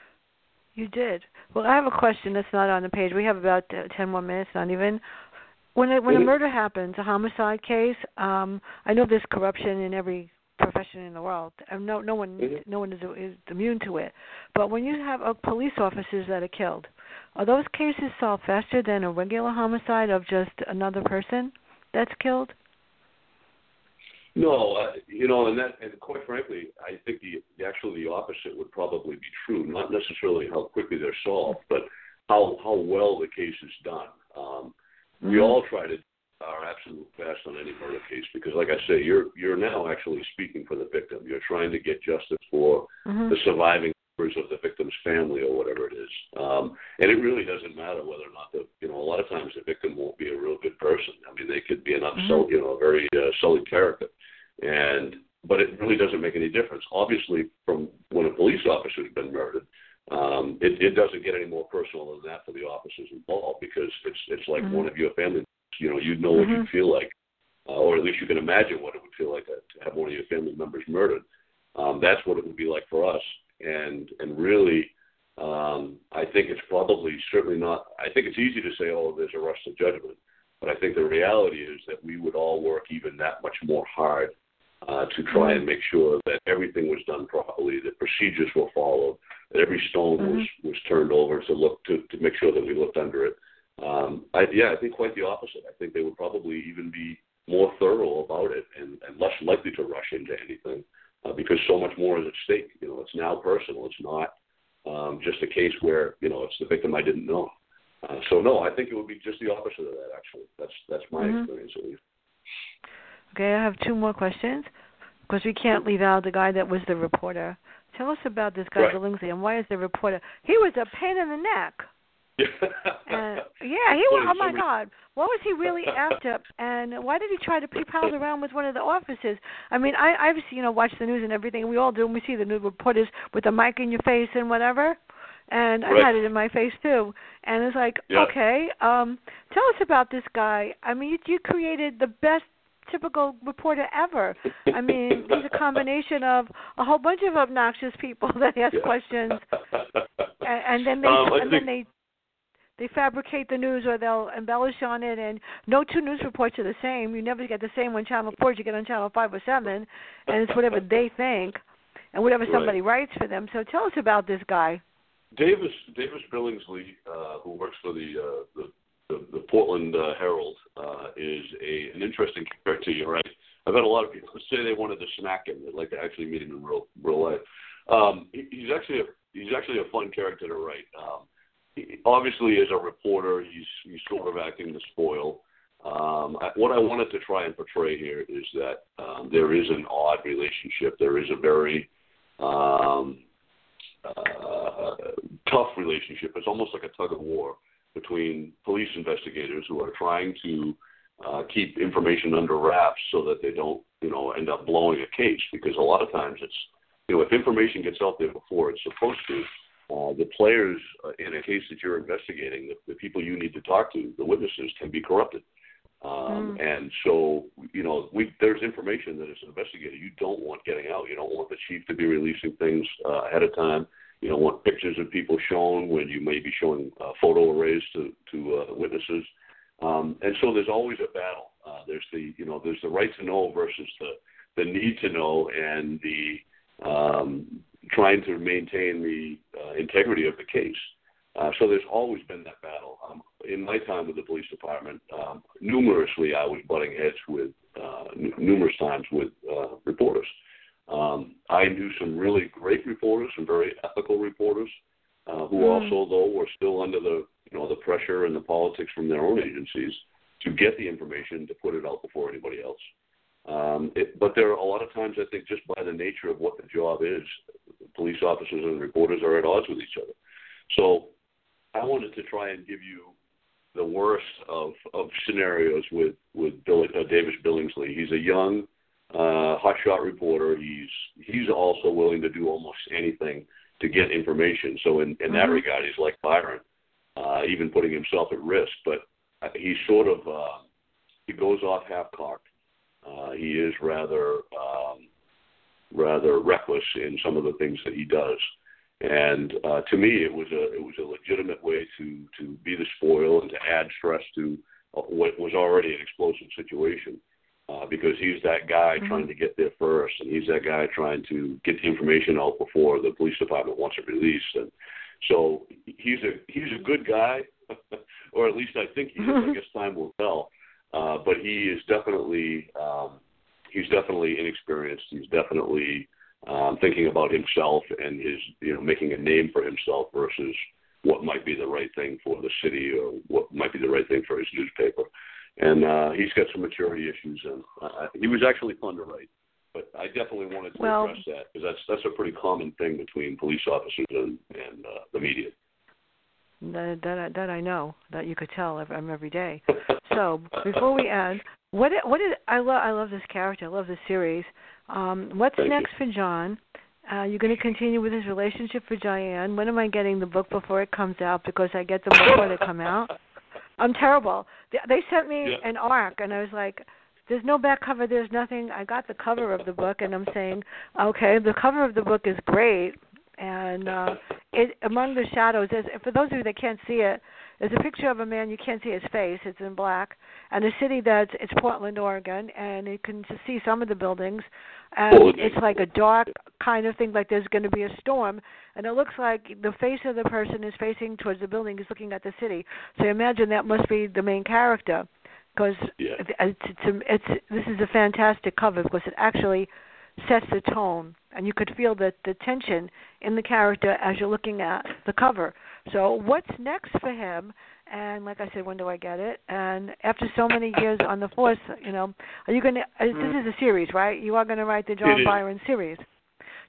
You did. Well, I have a question that's not on the page. We have about uh, ten more minutes, not even. When a, when mm-hmm. a murder happens, a homicide case, um, I know there's corruption in every profession in the world. And no, no one, mm-hmm. no one is, is immune to it. But when you have uh, police officers that are killed, are those cases solved faster than a regular homicide of just another person that's killed? No, uh, you know, and that, and quite frankly, I think the, the actually the opposite would probably be true. Not necessarily how quickly they're solved, but how how well the case is done. Um, mm-hmm. We all try to our absolute best on any murder case because, like I say, you're you're now actually speaking for the victim. You're trying to get justice for mm-hmm. the surviving members of the victim's family or whatever it is. Um, and it really doesn't matter whether or not the you know a lot of times the victim won't be a real good person. I mean, they could be an upsell, mm-hmm. you know, a very uh, sullied character. And but it really doesn't make any difference. Obviously, from when a police officer has been murdered, um, it, it doesn't get any more personal than that for the officers involved because it's it's like mm-hmm. one of your family. You know, you know what mm-hmm. you feel like, uh, or at least you can imagine what it would feel like to have one of your family members murdered. Um, that's what it would be like for us. And and really, um, I think it's probably certainly not. I think it's easy to say, oh, there's a rush to judgment, but I think the reality is that we would all work even that much more hard. Uh, to try and make sure that everything was done properly, that procedures were followed, that every stone mm-hmm. was, was turned over to look to, to make sure that we looked under it. Um, I, yeah, I think quite the opposite. I think they would probably even be more thorough about it and, and less likely to rush into anything uh, because so much more is at stake. You know, it's now personal. It's not um, just a case where you know it's the victim I didn't know. Uh, so no, I think it would be just the opposite of that. Actually, that's that's my mm-hmm. experience at least. Okay, I have two more questions because we can't leave out the guy that was the reporter. Tell us about this guy, right. Billingsley, and why is the reporter? He was a pain in the neck. And, yeah, he was. Oh my God, what was he really after? And why did he try to? He piled around with one of the officers. I mean, I I've you know watched the news and everything. We all do. And we see the news reporters with the mic in your face and whatever. And right. I had it in my face too. And it's like, yeah. okay, um, tell us about this guy. I mean, you, you created the best typical reporter ever. I mean, there's a combination of a whole bunch of obnoxious people that ask yeah. questions, and, and then they um, and think... then they they fabricate the news or they'll embellish on it. And no two news reports are the same. You never get the same on Channel four as you get on Channel five or seven, and it's whatever they think and whatever somebody right. writes for them. So tell us about this guy. Davis Davis Billingsley, uh, who works for the uh, the, the, the Portland uh, Herald, uh, is a an interesting character. You're right. I've had a lot of people say they wanted to snack him. They'd like to actually meet him in real real life. Um, he, he's actually a, he's actually a fun character to write. Um, he, obviously, as a reporter, he's he's sort of acting the spoil. Um, I, what I wanted to try and portray here is that um, there is an odd relationship. There is a very um, Uh, tough relationship. It's almost like a tug of war between police investigators who are trying to uh, keep information under wraps so that they don't, you know, end up blowing a case. Because a lot of times it's, you know, if information gets out there before it's supposed to, uh, the players uh, in a case that you're investigating, the, the people you need to talk to, the witnesses, can be corrupted. Um, mm. And so, you know, we, there's information that as an investigator you don't want getting out. You don't want the chief to be releasing things uh, ahead of time. You don't want pictures of people shown when you may be showing uh, photo arrays to, to uh, witnesses. Um, and so there's always a battle. Uh, there's the, you know, there's the right to know versus the, the need to know, and the um, trying to maintain the uh, integrity of the case. Uh, so there's always been that battle. Um, in my time with the police department, um, numerously I was butting heads with, uh, n- numerous times with uh, reporters. Um, I knew some really great reporters, some very ethical reporters, uh, who mm. also, though, were still under the, you know, the pressure and the politics from their own agencies to get the information to put it out before anybody else. Um, it, but there are a lot of times, I think, just by the nature of what the job is, police officers and reporters are at odds with each other. So I wanted to try and give you the worst of, of scenarios with, with Bill, uh, Davis Billingsley. He's a young, uh, hotshot reporter. He's he's also willing to do almost anything to get information. So in, in mm-hmm. that regard, he's like Byron, uh, even putting himself at risk. But he's sort of, uh, he goes off half-cocked. Uh, he is rather um, rather reckless in some of the things that he does. And uh, to me, it was a it was a legitimate way to, to be the spoil and to add stress to what was already an explosive situation, uh, because he's that guy mm-hmm. trying to get there first, and he's that guy trying to get the information out before the police department wants it released. And so he's a he's a good guy, or at least I think he is. I guess time will tell. Uh, but he is definitely um, he's definitely inexperienced. He's definitely Um, thinking about himself and his, you know, making a name for himself versus what might be the right thing for the city or what might be the right thing for his newspaper. And uh, he's got some maturity issues, and uh, he was actually fun to write. But I definitely wanted to well, address that because that's that's a pretty common thing between police officers and, and uh, the media. That, that that I know, that you could tell every, every day. So before we end, what what is I love I love this character. I love this series. Um, what's Thank next you. for John? Uh, you're going to continue with his relationship for Diane. When am I getting the book before it comes out? Because I get them before they come out. I'm terrible. They, they sent me yeah. an arc, and I was like, there's no back cover. There's nothing. I got the cover of the book, and I'm saying, okay, the cover of the book is great. And uh, it, among the shadows, is, for those of you that can't see it, there's a picture of a man. You can't see his face. It's in black. And a city that's, it's Portland, Oregon, and you can just see some of the buildings. And it's like a dark kind of thing, like there's going to be a storm. And it looks like the face of the person is facing towards the building, is looking at the city. So imagine that must be the main character. Because yeah. it's, it's, it's, it's, this is a fantastic cover because it actually sets the tone, and you could feel the, the tension in the character as you're looking at the cover. So what's next for him? And like I said, when do I get it? And after so many years on the force, you know, are you going to, this is a series, right? You are going to write the John Byron series.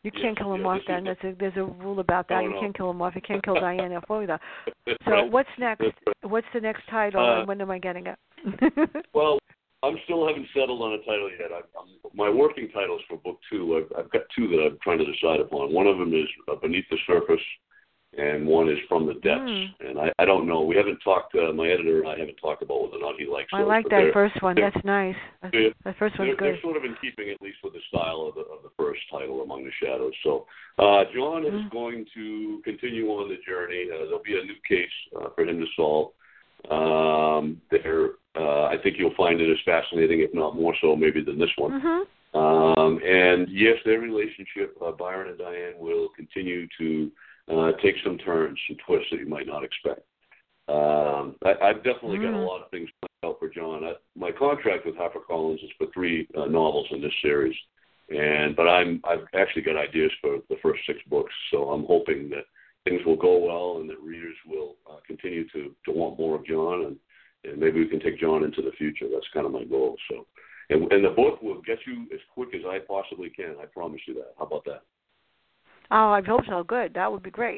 You yes, can't kill him yeah, off then. That's a, there's a rule about that. Oh, you no. can't kill him off. You can't kill Diana Florida. That's So right. what's next? Right. What's the next title, Uh, and when am I getting it? Well, I'm still haven't settled on a title yet. I, I'm, my working titles for book two, I've, I've got two that I'm trying to decide upon. One of them is uh, Beneath the Surface, and one is From the Depths. Mm. And I, I don't know. We haven't talked, uh, my editor and I haven't talked about whether or not he likes I those. like that first one. That's nice. That's, that first one's they're, good. They're sort of in keeping, at least, with the style of the, of the first title, Among the Shadows. So uh, John mm. is going to continue on the journey. Uh, there'll be a new case uh, for him to solve. Um, there, uh, I think you'll find it as fascinating, if not more so, maybe than this one. Mm-hmm. Um, and yes, their relationship, uh, Byron and Diane, will continue to uh, take some turns, some twists that you might not expect. Um, I, I've definitely mm. got a lot of things planned out for John. I, my contract with HarperCollins is for three uh, novels in this series, and but I'm I've actually got ideas for the first six books. So I'm hoping that things will go well and that readers will uh, continue to, to want more of John, and, and maybe we can take John into the future. That's kind of my goal. So, and, and the book will get you as quick as I possibly can. I promise you that. How about that? Oh, I hope so. Good. That would be great.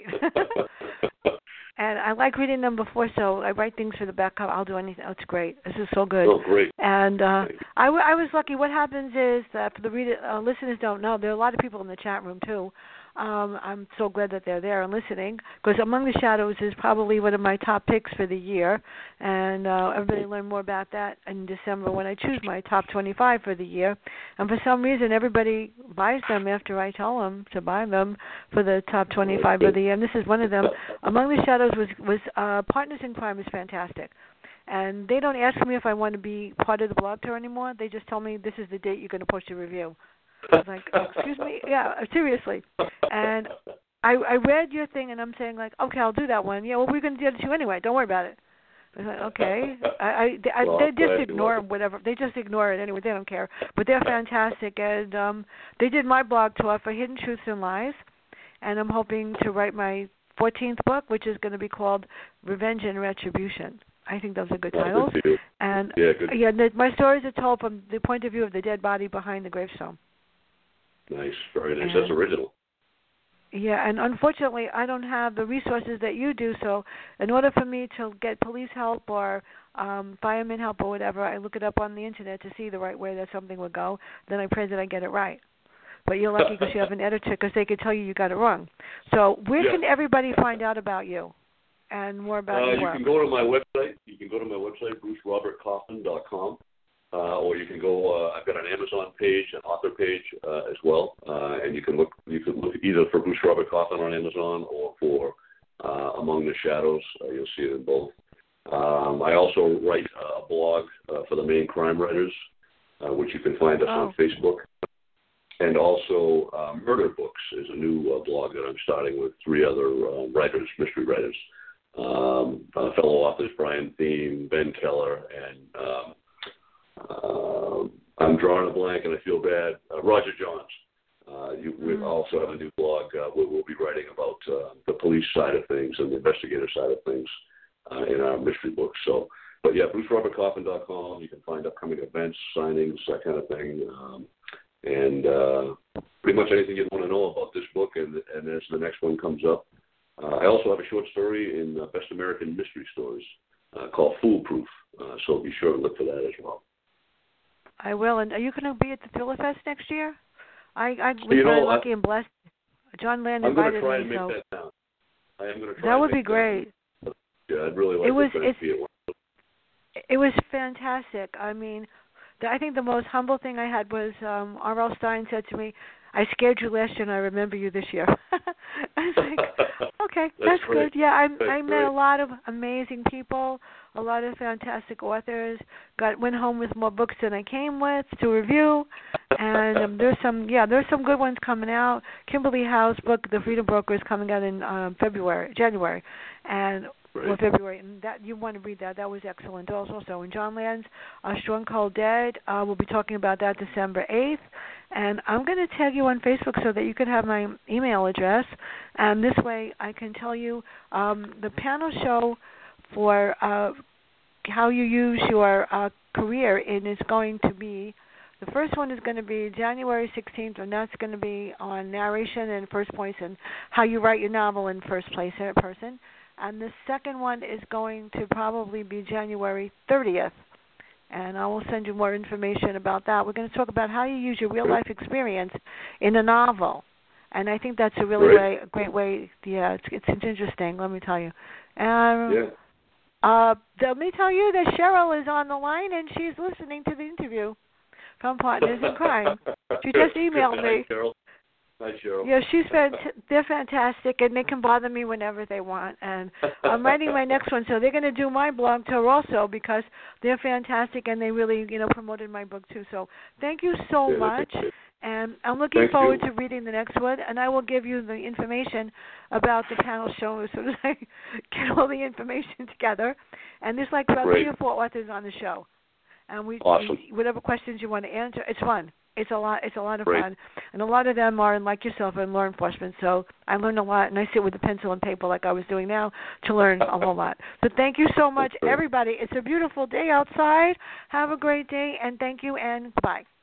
And I like reading them before, so I write things for the back cover. I'll do anything. Oh, it's great. This is so good. Oh, great. And uh, I, w- I was lucky. What happens is that for the reader, uh, listeners don't know, there are a lot of people in the chat room, too. Um, I'm so glad that they're there and listening, because Among the Shadows is probably one of my top picks for the year, and uh, everybody learn more about that in December when I choose my top twenty-five for the year. And for some reason, everybody buys them after I tell them to buy them for the top twenty-five of the year, and this is one of them. Among the Shadows was, was uh, Partners in Crime is fantastic. And they don't ask me if I want to be part of the blog tour anymore. They just tell me this is the date you're going to post your review. I was like, excuse me? Yeah, seriously. And I I read your thing, and I'm saying, like, okay, I'll do that one. Yeah, well, we're going to do it to you anyway. Don't worry about it. I was like, okay. I, I, they, I, well, they just ignore whatever. They just ignore it anyway. They don't care. But they're fantastic. And um, they did my blog tour for Hidden Truths and Lies, and I'm hoping to write my fourteenth book, which is going to be called Revenge and Retribution. I think those are good titles. Oh, good and yeah, good. yeah, the, my stories are told from the point of view of the dead body behind the gravestone. Nice, very nice. And, that's original. Yeah, and unfortunately, I don't have the resources that you do. So, in order for me to get police help or um, fireman help or whatever, I look it up on the internet to see the right way that something would go. Then I pray that I get it right. But you're lucky because you have an editor, because they could tell you you got it wrong. So, where yeah. can everybody find out about you and more about uh, your you work? You can go to my website. You can go to my website, bruce robert kaufman dot com. Uh, or you can go. Uh, I've got an Amazon page, an author page uh, as well, uh, and you can look. You can look either for Bruce Robert Kaufman on Amazon or for uh, Among the Shadows. Uh, you'll see it in both. Um, I also write a blog uh, for the Maine Crime Writers, uh, which you can find us oh. on Facebook, and also uh, Murder Books is a new uh, blog that I'm starting with three other uh, writers, mystery writers, um, uh, fellow authors Brian Thiem, Ben Keller, and um, Uh, I'm drawing a blank and I feel bad. Uh, Roger Johns. Uh, you, we mm-hmm. also have a new blog uh, where we'll be writing about uh, the police side of things and the investigator side of things uh, in our mystery books. So, but yeah, bruce robert kaufman dot com. You can find upcoming events, signings, that kind of thing, um, and uh, pretty much anything you want to know about this book. And, and as the next one comes up, uh, I also have a short story in uh, Best American Mystery Stories uh, called Foolproof. Uh, so be sure to look for that as well. I will. And are you going to be at the Thriller Fest next year? I, I was you very know, lucky I, and blessed. John Land I'm invited try me. And make so that, now. I am going to try that would and be make great. That. Yeah, I'd really like it was, to be at one. It was fantastic. I mean, the, I think the most humble thing I had was um, R L. Stine said to me, I scared you last year and I remember you this year. I was like, okay, that's, that's good. Yeah, I, that's I met great. a lot of amazing people, a lot of fantastic authors. Got went home with more books than I came with to review, and um, there's some yeah there's some good ones coming out. Kimberly Howe's book, The Freedom Broker, is coming out in um, February, January, and. Right. Well, February, and that you want to read that. That was excellent. Also, so in John Land's uh, Strong Cold Dead, uh, we'll be talking about that December eighth. And I'm going to tag you on Facebook so that you can have my email address. And this way I can tell you um, the panel show for uh, how you use your uh, career in is going to be The first one is going to be January sixteenth, and that's going to be on narration and first points and how you write your novel in first place in person. And the second one is going to probably be January thirtieth. And I will send you more information about that. We're going to talk about how you use your real-life experience in a novel. And I think that's a really great. way, a great way. Yeah, it's, it's, it's interesting, let me tell you. Um, yeah. Uh, let me tell you that Cheryl is on the line, and she's listening to the interview from Partners in Crime. She just emailed me. Hi, Cheryl. Hi, Cheryl. Yeah, she's fant- they're fantastic, and they can bother me whenever they want. And I'm writing my next one, so they're going to do my blog tour also because they're fantastic, and they really, you know, promoted my book too. So thank you so yeah, much. And I'm looking Thank forward you. to reading the next one, and I will give you the information about the panel show as soon as I get all the information together. And there's like about Great. three or four authors on the show, and we, Awesome. we whatever questions you want to answer, it's fun. It's a lot. It's a lot of Great. fun, and a lot of them are, like yourself, in law enforcement. So I learn a lot, and I sit with a pencil and paper like I was doing now to learn a whole lot. So thank you so much, everybody. It's a beautiful day outside. Have a great day, and thank you, and bye.